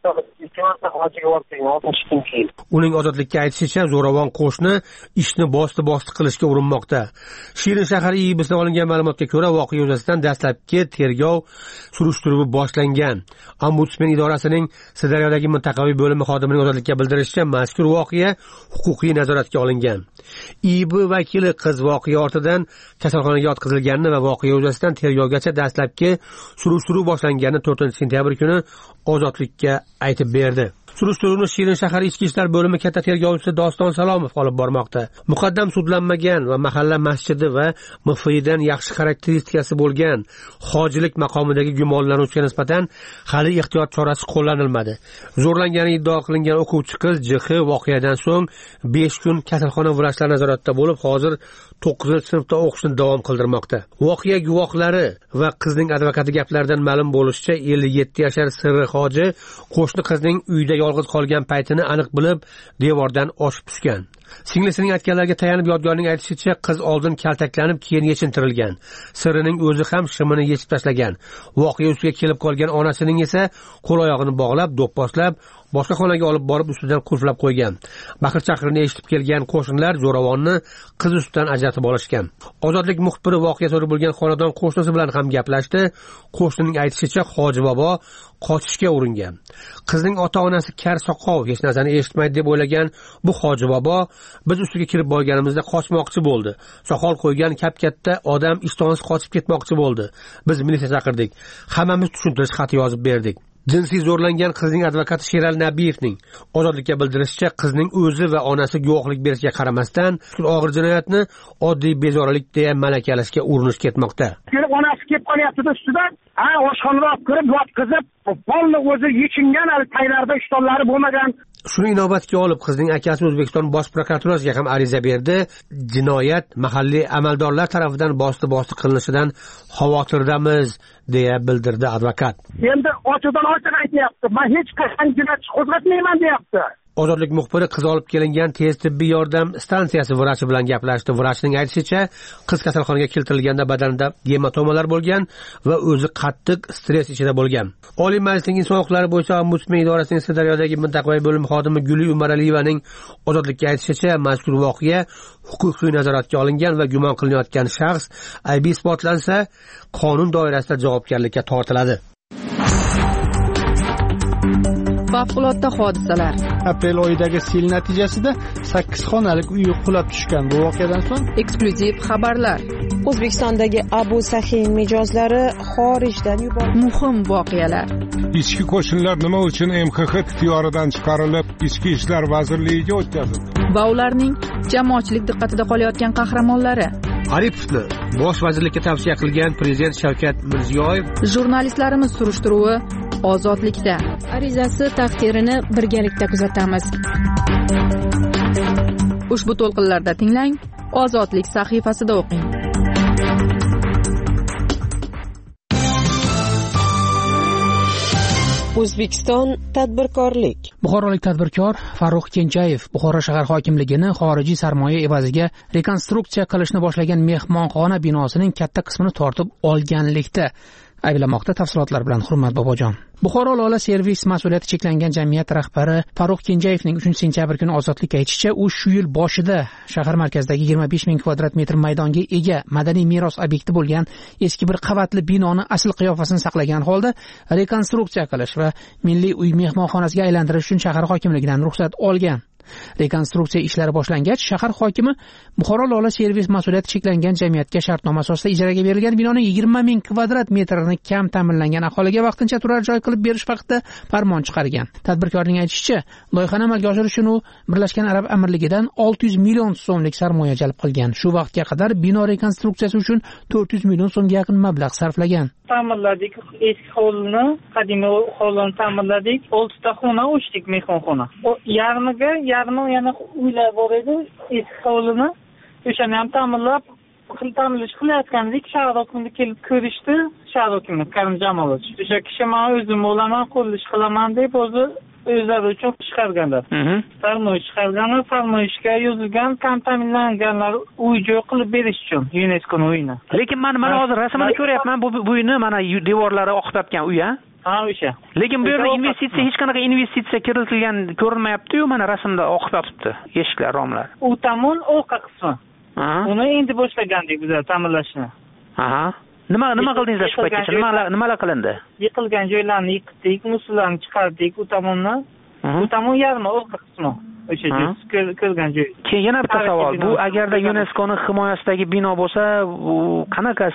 Uning ozodlikka aytishicha, zo'ravon qo'shni ishni bosti qilishga urinmoqda. Shirin shahar IIB'sidan olingan ma'lumotga ko'ra, voqea yuzasidan dastlabki tergov surishtiruvi boshlangan. Ombudsman idorasining Sirdaryodagi mintaqaviy bo'limi xodimining ozodlikka bildirishicha, mazkur voqea huquqiy nazoratga olingan. IIB vakili qiz voqea ortidan kasalxonaga yotqizilganini va voqea yuzasidan tergovgacha dastlabki surishtiruv boshlanganini 4-sentyabr kuni ozodlikka aytib berdi. Surishtiruvni Shirin shahar ichki ishlar bo'limi katta tergovchisi Doston Salomov olib bormoqda. Muqaddam sudlanmagan va mahalla masjidi va MFIdan yaxshi xarakteristikasi bo'lgan hojilik maqomidagi gumonlanuvchiga nisbatan hali ehtiyot chorasi qo'llanilmadi. Zo'rlangani iddao qilingan o'quvchi qiz JX voqeadan so'ng 5 kun kasalxona vrachlari nazoratida bo'lib, hozir 9-sinfda o'qishni davom qildirmoqda. Voqea guvohlari va qizning advokati gaplaridan ma'lum bo'lishicha, 57 yashar Sirri Hoji qo'shni qizning uyda yolg'iz qolgan paytini aniq bilib, devordan oshib tushgan. Singlisining aytganlariga tayanib Yodgorning aytishicha, qiz oldin kaltaklanib, keyin yechintirilgan. Sirrining o'zi ham shimini yechib tashlagan. Voqea ustiga kelib qolgan onasining esa qo'l-oyog'ini bog'lab, do'pposlab, boshqa xonaga olib borib ustidan qulflab qo'ygan. Baqir-chaqirini eshitib kelgan qo'shnilar zo'ravonni qiz ustidan ajratib olishgan. Ozodlik muxbiri voqea sodir bo'lgan xonadon qo'shnisi bilan ham gaplashdi. Qo'shnining aytishicha, Hoji bobo qochishga uringan. Qizning ota-onasi kar soqov, hech narsani eshitmaydi deb o'ylagan bu Hoji bobo biz ustiga kirib borganimizda qochmoqchi bo'ldi. Soqol qo'ygan kap-katta odam ishtonsiz qochib ketmoqchi bo'ldi. Biz militsiya chaqirdik. Hammamiz tushuntirish xati yozib berdik. Jinsiy zo'rlangan qizning advokati Sheral Nabiyevning ozodlikka bildirishicha, qizning o'zi va onasi guvohlik berishiga qaramasdan og'ir jinoyatni oddiy bezorilik deya malakalashga urinish ketmoqda. Onasi kelib qolyapti ustidan, oshxonaga olib kirib, yotqizib, polni o'zi yechingan, taylarda ishtonlari bo'lmagan. Shuni inobatga olib, qizning akasi O'zbekiston Bosh prokuraturasiga ham ariza berdi. Jinoyat mahalliy amaldorlar tomonidan bosti qilinishidan xavotirdamiz deya bildirdi advokat. Endi ochiqdan ochiq aytyapti. Men hech qachon jinoyat qo'zg'atmayman deyapti. Ozodlik muxbiri qiz olib kelingan tez tibbiy yordam stansiyasi vrachi bilan gaplashdi. Vrachning aytishicha, qiz kasalxonaga keltirilganda badanida gematomalar bo'lgan va o'zi qattiq stress ichida bo'lgan. Oliy Majlisning inson huquqlari bo'yicha ombudsman idorasining Sirdaryodagi mintaqaviy bo'lim xodimi Guli Umaraliyevaning Ozodlikka aytishicha, mazkur voqea huquqiy nazoratga olingan va gumon qilinayotgan shaxs aybi isbotlansa, qonun doirasida javobgarlikka tortiladi. Favqulodda hodisalar. Aprel oyidagi sel natijasida 8 xonalik uy qulab tushgan. Bu voqeadan so'ng eksklyuziv xabarlar. O'zbekistondagi Abu Sahin mijozlari xorijdan yuborildi. Muhim voqealar. Ichki qo'shinlar nima uchun MXX ixtiyoridan chiqarilib, Ichki ishlar vazirligiga o'tkazildi? Va ularning jamoatchilik diqqatida qolayotgan qahramonlari. Aripovni bosh vazirlikka tavsiya qilgan prezident Shavkat Mirziyoyev. Jurnalistlarimiz surishtiruvi Ozodlikda. Arizasi taqdirini birgalikda kuzatamiz. Ushbu to'lqinlarda tinglang, Ozodlik sahifasida o'qing. O'zbekiston tadbirkorlik. Buxorolik tadbirkor Farruh Kenjayev Buxoro shahar hokimligini xorijiy sarmoya evaziga rekonstruksiya qilishni boshlagan mehmonxona binosining katta qismini tortib olganlikda ayblamoqda. Tafsilotlar bilan Hurmat Bobojon. Buxoro Lola servis mas'uliyati cheklangan jamiyat rahbari Farruh Kenjayevning 3-sentyabr kuni Ozodlikka aytishicha, u shu yil boshida shahar markazidagi 25 ming kvadrat metr maydonga ega madaniy meros obyekti bo'lgan eski bir qavatli binoni asl qiyofasini saqlagan holda rekonstruksiya qilish va milliy uy mehmonxonasiga aylantirish uchun shahar hokimligidan ruxsat olgan. Rekonstruksiya ishlari boshlangach, shahar hokimi Buxoro Lola servis mas'uliyati cheklangan jamiyatga shartnoma asosida ijaraga berilgan binoning 20 ming kvadrat metrini kam ta'minlangan aholiga vaqtincha turar joy qilib berish haqida farmon chiqargan. Tadbirkorning aytishicha, loyihani amalga oshirish uchun u Birlashgan Arab Amirligidan 600 million so'mlik sarmoya jalb qilgan. Shu vaqtga qadar bino rekonstruksiyasi uchun 400 million so'mga yaqin mablag' sarflagan. Ta'mirladik, eski hovlini, qadimiy hovlini ta'mirladik, 6 ta xona ochdik, mehmonxona. Yarmiga yana uylar bor edi, eski hovlini. O'shani ham ta'mirlab, ta'mirlash qilayotgandik, shahar hokimligi kelib ko'rishdi, shahar hokimi Karim Jamolovich. O'sha kishi men o'zim bo'laman, qurilish qilaman deb o'zlari uchun chiqarganlar. Farmoyish chiqarganlar, farmoyishga yozilgan kam ta'minlanganlar uy-joy qilib berish uchun UNESCOning uyini. Lekin mana hozir rasmini ko'ryapman, bu uyni mana devorlari oqib yotgan uy, ha, o'sha. Lekin bu yerda investitsiya, hech qanaqa investitsiya kiritilgan ko'rinmayapti-yu, mana rasmda oqib yotibdi, eshiklar, romlar. U tomon orqa qismi. Uni endi boshlagandik biz ta'mirlashni. Nima qildingizlar shu paytgacha? Nimalar qilindi? Yiqilgan joylarni yiqitdik, musullarni chiqardik u tomondan. Bu tomon yarmi orqa qismi. O'sha ko'rgan joy. Keyin yana bitta savol. Bu agarda UNESCOning himoyasidagi bino bo'lsa, u qanaqa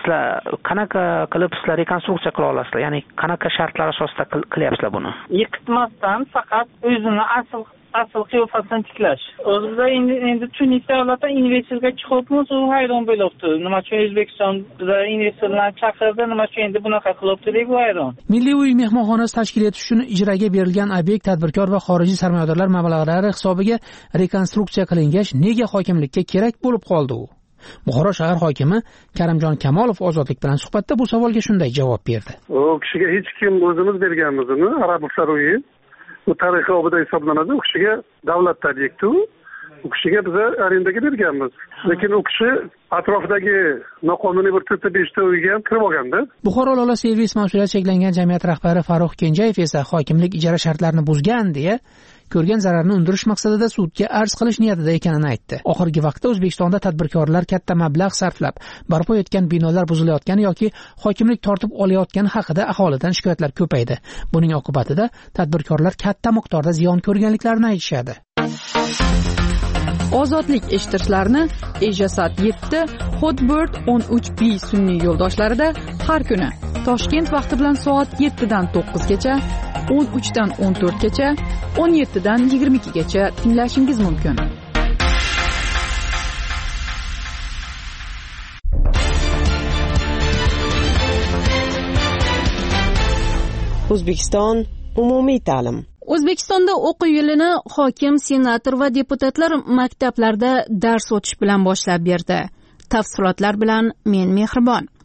qilib sizlar rekonstruksiya qila olasizlar? Ya'ni qanaqa shartlar asosida qilyapsizlar buni? Yiqitmasdan faqat o'zini asl qiyofasini tiklash. O'zimizda endi Tunisda holatda investorga chiqibmiz, u hayron bo'libdi. Nima uchun O'zbekiston investorlarni chaqirdi, nima uchun endi bunaqa qilibdi deb hayron. Milliy uy mehmonxonasi tashkil etish uchun ijaraga berilgan obyekt tadbirkor va xorijiy sarmoyadorlar mablag'lari hisobiga rekonstruksiya qilingach, nega hokimlikka kerak bo'lib qoldi u? Buxoro shahar hokimi Karimjon Kamolov Ozodlik bilan suhbatda bu savolga shunday javob berdi. U kishiga hech kim o'zimiz berganmiz uni, Arablar uyi. Bu tarixiy obida hisoblanadi. U kishiga davlat obyekti u kishiga biz arendaga berganmiz. Lekin u kishi atrofdagi noqonuniy bir 4-5 ta uyga ham kirib olganda. Buxoro Lola servis mas'uliyati cheklangan jamiyat rahbari Farruh Kenjayev esa hokimlik ijara shartlarini buzgan deya ko'rgan zararni undirish maqsadida sudga arz qilish niyatida ekanini aytdi. Oxirgi vaqtda O'zbekistonda tadbirkorlar katta mablag' sarflab barpo etgan binolar buzilayotgani yoki hokimlik tortib olayotgani haqida aholidan shikoyatlar ko'paydi. Buning oqibatida tadbirkorlar katta miqdorda ziyon ko'rganliklarini aytishadi. Ozodlik eshitishlarini Ejasat 7, Hotbird 13B sun'iy yo'ldoshlarida har kuni Toshkent vaqti bilan soat 7 dan 9 gacha, 13 dan 14 gacha, 17 dan 22 gacha tinglashingiz mumkin. O'zbekiston umumiy ta'lim. O'zbekistonda o'quv yilini hokim, senator va deputatlar maktablarda dars o'tish bilan boshlab berdi. Tafsilotlar bilan men Mehribon.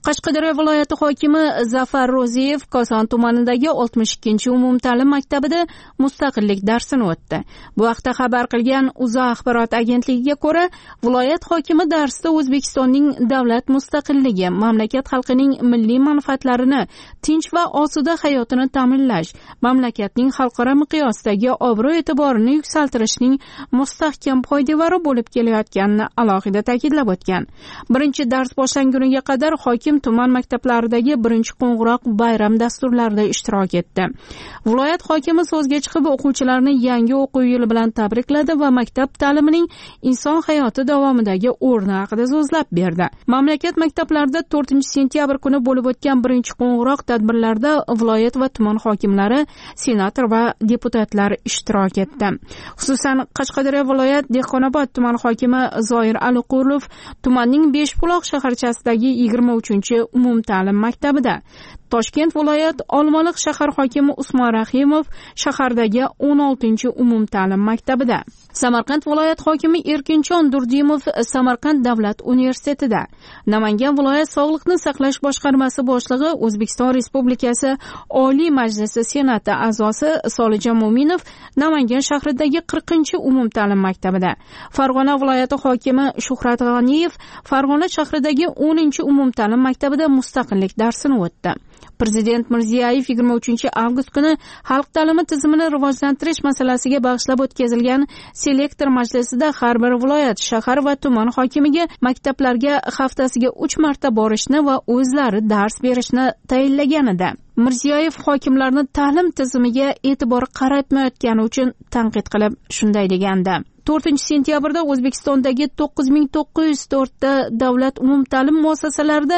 Qashqadaryo viloyati hokimi Zafar Ro'ziyev Koson tumanidagi 62-umumta'lim maktabida mustaqillik darsini o'tdi. Bu haqda xabar qilgan UZA axborot agentligiga ko'ra, viloyat hokimi darsda O'zbekistonning davlat mustaqilligi, mamlakat xalqining milliy manfaatlarini, tinch va osuda hayotini ta'minlash, mamlakatning xalqaro miqyosdagi obro'-e'tiborini yuksaltirishning mustahkam poydevori bo'lib kelayotganini alohida ta'kidlab o'tgan. Birinchi dars boshlanguniga qadar hokim tuman maktablaridagi birinchi qo'ng'iroq bayram dasturlarida ishtirok etdi. Viloyat hokimi so'zga chiqib, o'quvchilarni yangi o'quv yili bilan tabrikladi va maktab ta'limining inson hayoti davomidagi o'rni haqida so'zlab berdi. Mamlakat maktablarida 4-sentyabr kuni bo'lib o'tgan birinchi qo'ng'iroq tadbirlarda viloyat va tuman hokimlari, senator va deputatlar ishtirok etdi. Xususan, Qashqadaryo viloyat Dehqonobod tuman hokimi Zoir Aliqulov tumanning Beshbuloq shaharchasidagi 23-umumta'lim maktabida, Toshkent viloyat Olmaliq shahar hokimi Usmon Rahimov shahardagi 16-umumta'lim maktabida, Samarqand viloyat hokimi Erkinjon Durdimov Samarqand davlat universitetida, Namangan viloyat Sog'liqni saqlash boshqarmasi boshlig'i O'zbekiston Respublikasi Oliy Majlisi Senati a'zosi Solijon Mo'minov Namangan shahridagi 40-umumta'lim maktabida, Farg'ona viloyati hokimi Shuhrat G'aniyev Farg'ona shahridagi 10-umumta'lim maktabida mustaqillik darsini o'tdi. Prezident Mirziyoyev 23-avgust kuni xalq ta'limi tizimini rivojlantirish masalasiga bag'ishlab o'tkazilgan selektor majlisida har bir viloyat, shahar va tuman hokimiga maktablarga haftasiga 3 marta borishni va o'zlari dars berishni tayinlagan edi. Mirziyoyev hokimlarni ta'lim tizimiga e'tibor qaratmayotgani uchun tanqid qilib shunday degandi. 4-sentyabrda O'zbekistondagi 9904 ta davlat umumta'lim muassasalarida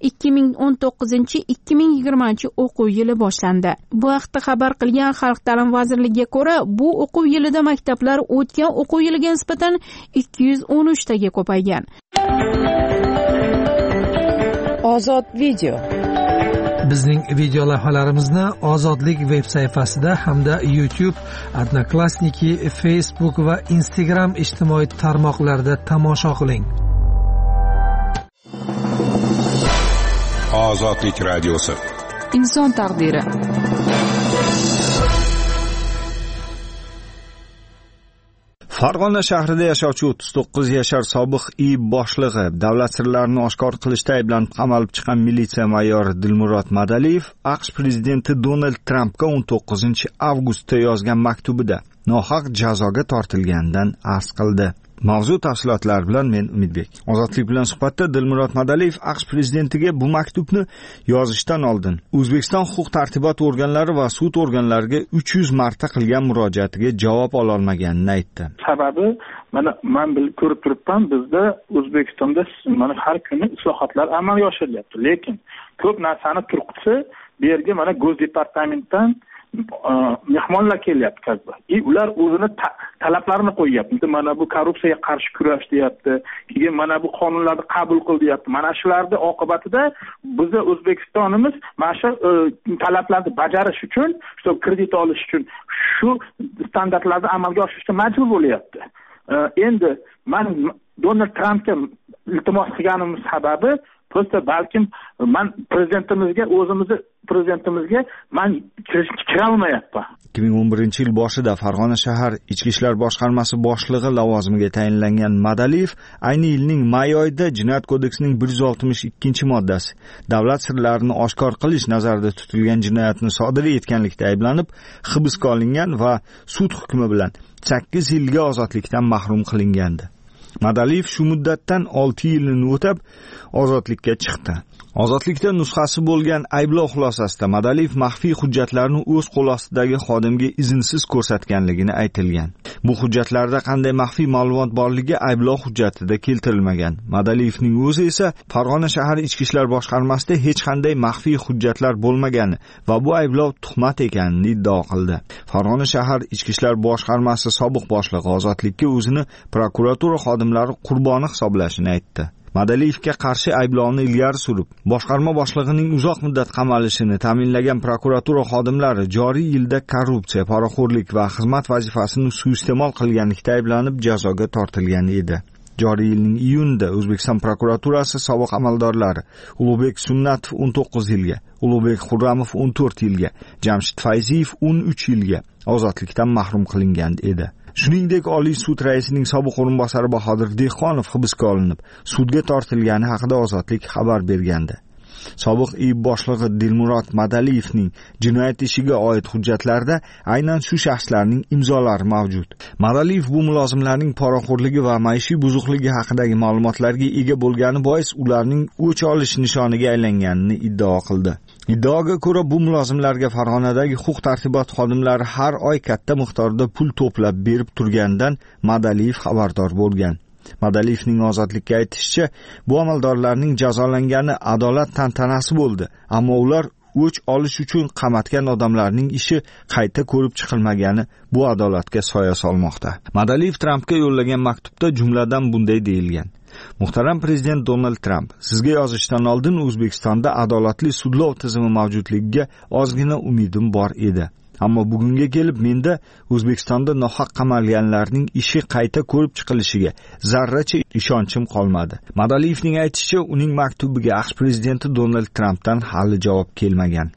2019-2020 o'quv yili boshlandi. Bu haqda xabar qilgan Xalq ta'lim vazirligiga ko'ra, bu o'quv yilida maktablar o'tgan o'quv yiliga nisbatan 213 taga ko'paygan. Ozod video. Bizning video lavhalarimizni Ozodlik veb sayfasida hamda YouTube, Odnoklassniki, Facebook va Instagram ijtimoiy tarmoqlarida tomosha qiling. Ozodlik radiosi. Inson taqdiri. Farg'ona shahrida yashovchi 39 yashar sobiq IIB boshlig'i davlat sirlarini oshkor qilishda ayblanib qamalib chiqqan militsiya mayori Dilmurod Madaliyev AQSh prezidenti Donald Trampga 19-avgustda yozgan maktubida nohaq jazoga tortilganidan arz qildi. Mavzu tafsilotlar bilan men Umidbek. Ozodlik bilan suhbatda Dilmurod Madaliyev AQSh prezidentiga bu maktubni yozishdan oldin O'zbekiston huquq-tartibot organlari va sud organlariga 300 marta qilgan murojaatiga javob ola olmaganini aytdi. Sababi men ko'rib turibman, bizda O'zbekistonda har kuni islohotlar amalga oshirilyapti, lekin ko'p narsani turqisi bu yerga Go'z departamentdan mehmonlar kelyapti. Ular o'zini talablarini qo'yyapti. Mana bu korrupsiyaga qarshi kurash deyapti. Keyin mana bu qonunlarni qabul qil deyapti. Mana shularning oqibatida bizda O'zbekistonimiz mana shu talablarni bajarish uchun, shu kredit olish uchun shu standartlarni amalga oshirishga majbur bo'lyapti. Endi men Donald Trampga iltimos qilganimiz sababi prosta balkim men prezidentimizga men kira olmayapman. 2011-yil boshida Farg'ona shahar Ichki ishlar boshqarmasi boshlig'i lavozimiga tayinlangan Madaliyev ayni yilning may oyida Jinoyat kodeksining 162-moddasi davlat sirlarini oshkor qilish nazarda tutilgan jinoyatni sodir etganlikda ayblanib hibsga olingan va sud hukmi bilan 8 yilga ozodlikdan mahrum qilingandi. Madaliyev shu muddatdan 6 yilni o'tab ozodlikka chiqdi. Ozodlikda nusxasi bo'lgan ayblov xulosasida Madaliyev maxfiy hujjatlarni o'z qo'l ostidagi xodimga izinsiz ko'rsatganligini aytilgan. Bu hujjatlarda qanday maxfiy ma'lumot borligi ayblov hujjatida keltirilmagan. Madaliyevning o'zi esa Farg'ona shahar Ichki ishlar boshqarmasida hech qanday maxfiy hujjatlar bo'lmagani va bu ayblov tuhmat ekanini iddao qildi. Farg'ona shahar Ichki ishlar boshqarmasi sobiq boshlig'i ozodlikka o'zini prokuratura xodimlari qurboni hisoblashini aytdi. Madaliyevga qarshi ayblovni ilgari surib, boshqarma boshlig'ining uzoq muddat qamalishini ta'minlagan prokuratura xodimlari joriy yilda korrupsiya, poraxo'rlik va xizmat vazifasini suiiste'mol qilganlikda ayblanib jazoga tortilgan edi. Joriy yilning iyunida O'zbekiston prokuraturasi sobiq amaldorlari Ulug'bek Sunnatov 19 yilga, Ulug'bek Xurramov 14 yilga, Jamshid Fayziyev 13 yilga ozodlikdan mahrum qilingan edi. Shuningdek, Oliy sud raisining sobiq o'rinbosari Bahodir Dehqonov hibsga olinib, sudga tortilgani haqida Ozodlik xabar bergandi. Sobiq IIB boshlig'i Dilmurod Madaliyevning jinoyat ishiga oid hujjatlarda aynan shu shaxslarning imzolari mavjud. Madaliyev bu mulozimlarning poraxo'rligi va maishiy buzuqligi haqidagi ma'lumotlarga ega bo'lgani bois ularning o'ch olish nishoniga aylanganini iddao qildi. Iddaoga ko'ra, bu mulozimlarga Farg'onadagi huquq-tartibot xodimlari har oy katta miqdorda pul to'plab berib turganidan Madaliyev xabardor bo'lgan. Madaliyevning ozodlikka aytishicha, bu amaldorlarning jazolangani adolat tantanasi bo'ldi, ammo ular o'ch olish uchun qamatgan odamlarning ishi qayta ko'rib chiqilmagani bu adolatga soya solmoqda. Madaliyev Trampga yo'llagan maktubda jumladan bunday deyilgan: Muhtaram prezident Donald Tramp, sizga yozishdan oldin O'zbekistonda adolatli sudlov tizimi mavjudligiga ozgina umidim bor edi. Ammo bugunga kelib menda O'zbekistonda nohaq qamalganlarning ishi qayta ko'rib chiqilishiga zarracha ishonchim qolmadi. Madaliyevning aytishicha, uning maktubiga AQSh prezidenti Donald Trampdan hali javob kelmagan.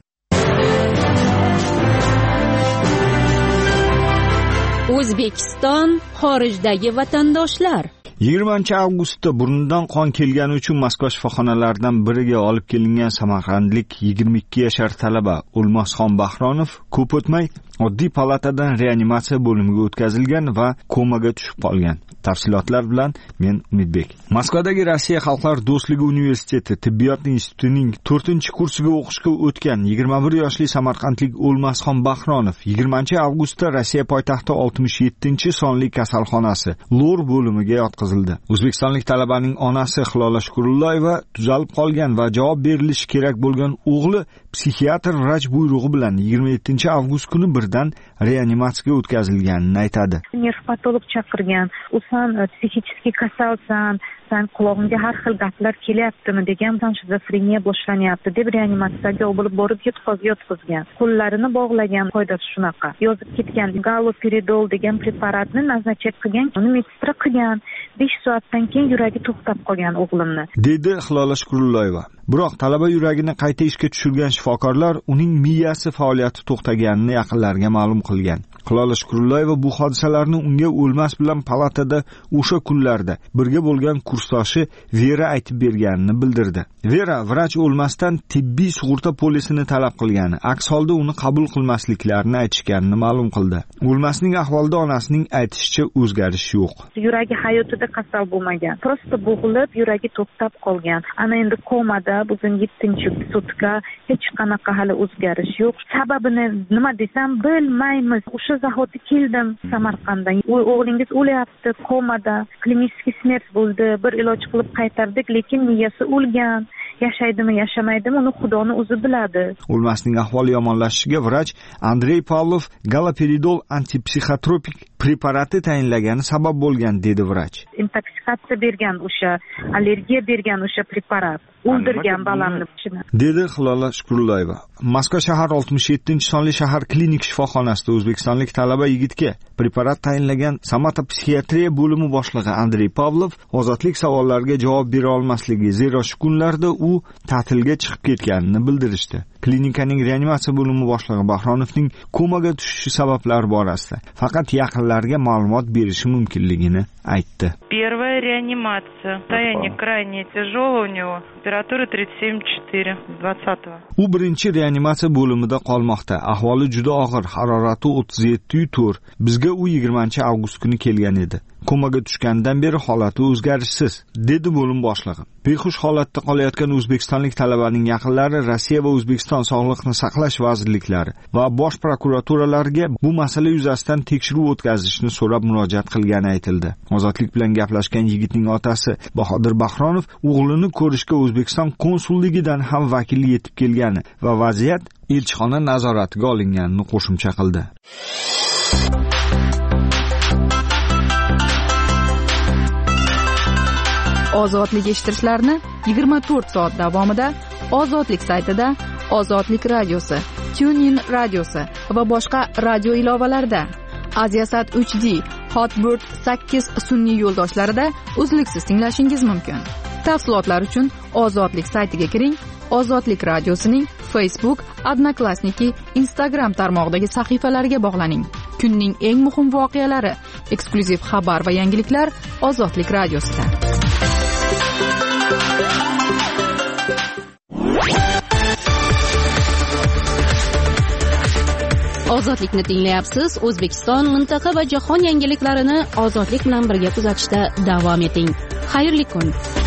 O'zbekiston xorijdagi vatandoshlar 20-avgustda burnidan qon kelgani uchun Moskva shifoxonalaridan biriga olib kelingan samarqandlik 22 yashar talaba O'lmasxon Bahronov ko'p o'tmay oddiy palatadan reanimatsiya bo'limiga o'tkazilgan va komaga tushib qolgan. Tafsilotlar bilan men Umidbek. Moskvadagi Rossiya Xalqlar do'stligi universiteti tibbiyot institutining 4-kursiga o'qishga o'tgan 21 yoshli samarqandlik O'lmasxon Bahronov 20-avgustda Rossiya poytaxti 67-sonli kasalxonasi Lor bo'limiga yotqizildi. O'zbekistonlik talabaning onasi Hilola Shukurullayeva tuzalib qolgan va javob berilishi kerak bo'lgan o'g'li psixiatr vrach buyrug'i bilan 27-avgust kuni birdan reanimatsiyaga o'tkazilganini aytadi. Nervpatolog chaqirgan. Usan psixический kasalsan, sen qulog'ingga har xil gaplar kelyaptimi degan, san shizofreniya boshlanyapti deb reanimatsiyaga olib borib yotqizgan. Qo'llarini bog'lagan, qoidasi shunaqa. Yozib ketgan galoperidol degan preparatni nazarchet qilgan, uni meditsina qilgan. 5 soatdan keyin yuragi to'xtab qolgan o'g'limni, dedi Hilola Shukurullayeva. Biroq talaba yuragini qayta ishga tushirgan shifokorlar uning miyasi faoliyati to'xtaganini yaqinlariga ma'lum qilgan. Hilola Shukurullayeva bu hodisalarni unga O'lmas bilan palatada o'sha kunlarda birga bo'lgan kursdoshi Vera aytib berganini bildirdi. Vera vrach O'lmasdan tibbiy sug'urta polisini talab qilgani, aks holda uni qabul qilmasliklarini aytishganini ma'lum qildi. O'lmasning ahvolida onasining aytishicha o'zgarish yo'q. Yuragi hayotida kasal bo'lmagan, prosta bo'g'ilib yuragi to'xtab qolgan. Ana endi komada bugun 7-sutka, hech qanaqa hali o'zgarish yo'q. Sababini nima desam bilmaymiz. O'sha zahoti keldim Samarqanddan. O'g'lingiz o'lyapti, komada, klinik smert bo'ldi. Bir iloj qilib qaytardik, lekin miyasi o'lgan. Yashaydimi, yashamaydimi, uni Xudoni o'zi biladi. O'lmasning ahvoli yomonlashishiga vrach Andrey Pavlov galoperidol antipsixotropik preparati tayinlagani sabab bo'lgan, dedi vrach. Intoksikatsiya bergan o'sha, allergiya bergan o'sha preparat o'ldirgan balamni, dedi Hilola Shukurullayeva. Moskva shahar 67-sonli shahar klinik shifoxonasida o'zbekistonlik talaba yigitga preparat tayinlagan Samata psixiatriya bo'limi boshlig'i Andrey Pavlov ozodlik savollariga javob bera olmasligi, zero shu kunlarda u ta'tilga chiqib ketganini bildirishdi. Klinikaning reanimatsiya bo'limi boshlig'i Bahronovning komaga tushishi sabablari borasida faqat yaqinlariga ma'lumot berishi mumkinligini aytdi. Первая реанимация. Состояние крайне тяжелое у него. Температура 37,4 20-го. U birinchi reanimatsiya bo'limida qolmoqda. Ahvoli juda og'ir, harorati 37,4. Bizga u 20-avgust kuni kelgan edi. Komaga tushgandan beri holati o'zgarishsiz, dedi bo'lim boshlig'i. Behush holatda qolayotgan o'zbekistonlik talabaning yaqinlari Rossiya va O'zbekiston Sog'liqni saqlash vazirliklari va bosh prokuraturalariga bu masala yuzasidan tekshiruv o'tkazishni so'rab murojaat qilgani aytildi. Ozodlik bilan gaplashgan yigitning otasi Bahodir Bahronov o'g'lini ko'rishga O'zbekiston konsulligidan ham vakil yetib kelgani va vaziyat elchixona nazoratiga olinganini qo'shimcha qildi. Ozodlik eshittirishlarni 24 soat davomida Ozodlik saytida, Ozodlik radiosi, TuneIn radiosi va boshqa radio ilovalarida, Aziasat HD, Hotbird 8 sun'iy yo'ldoshlarida uzluksiz tinglashingiz mumkin. Tafsilotlar uchun Ozodlik saytiga kiring. Ozodlik radiosining Facebook, Odnoklassniki, Instagram tarmog'idagi sahifalariga bog'laning. Kunning eng muhim voqealari, eksklyuziv xabar va yangiliklar Ozodlik radiosida. Ozodlikni tinglayapsiz. O'zbekiston, mintaqa va jahon yangiliklarini Ozodlik bilan birga kuzatishda davom eting. Xayrli kun.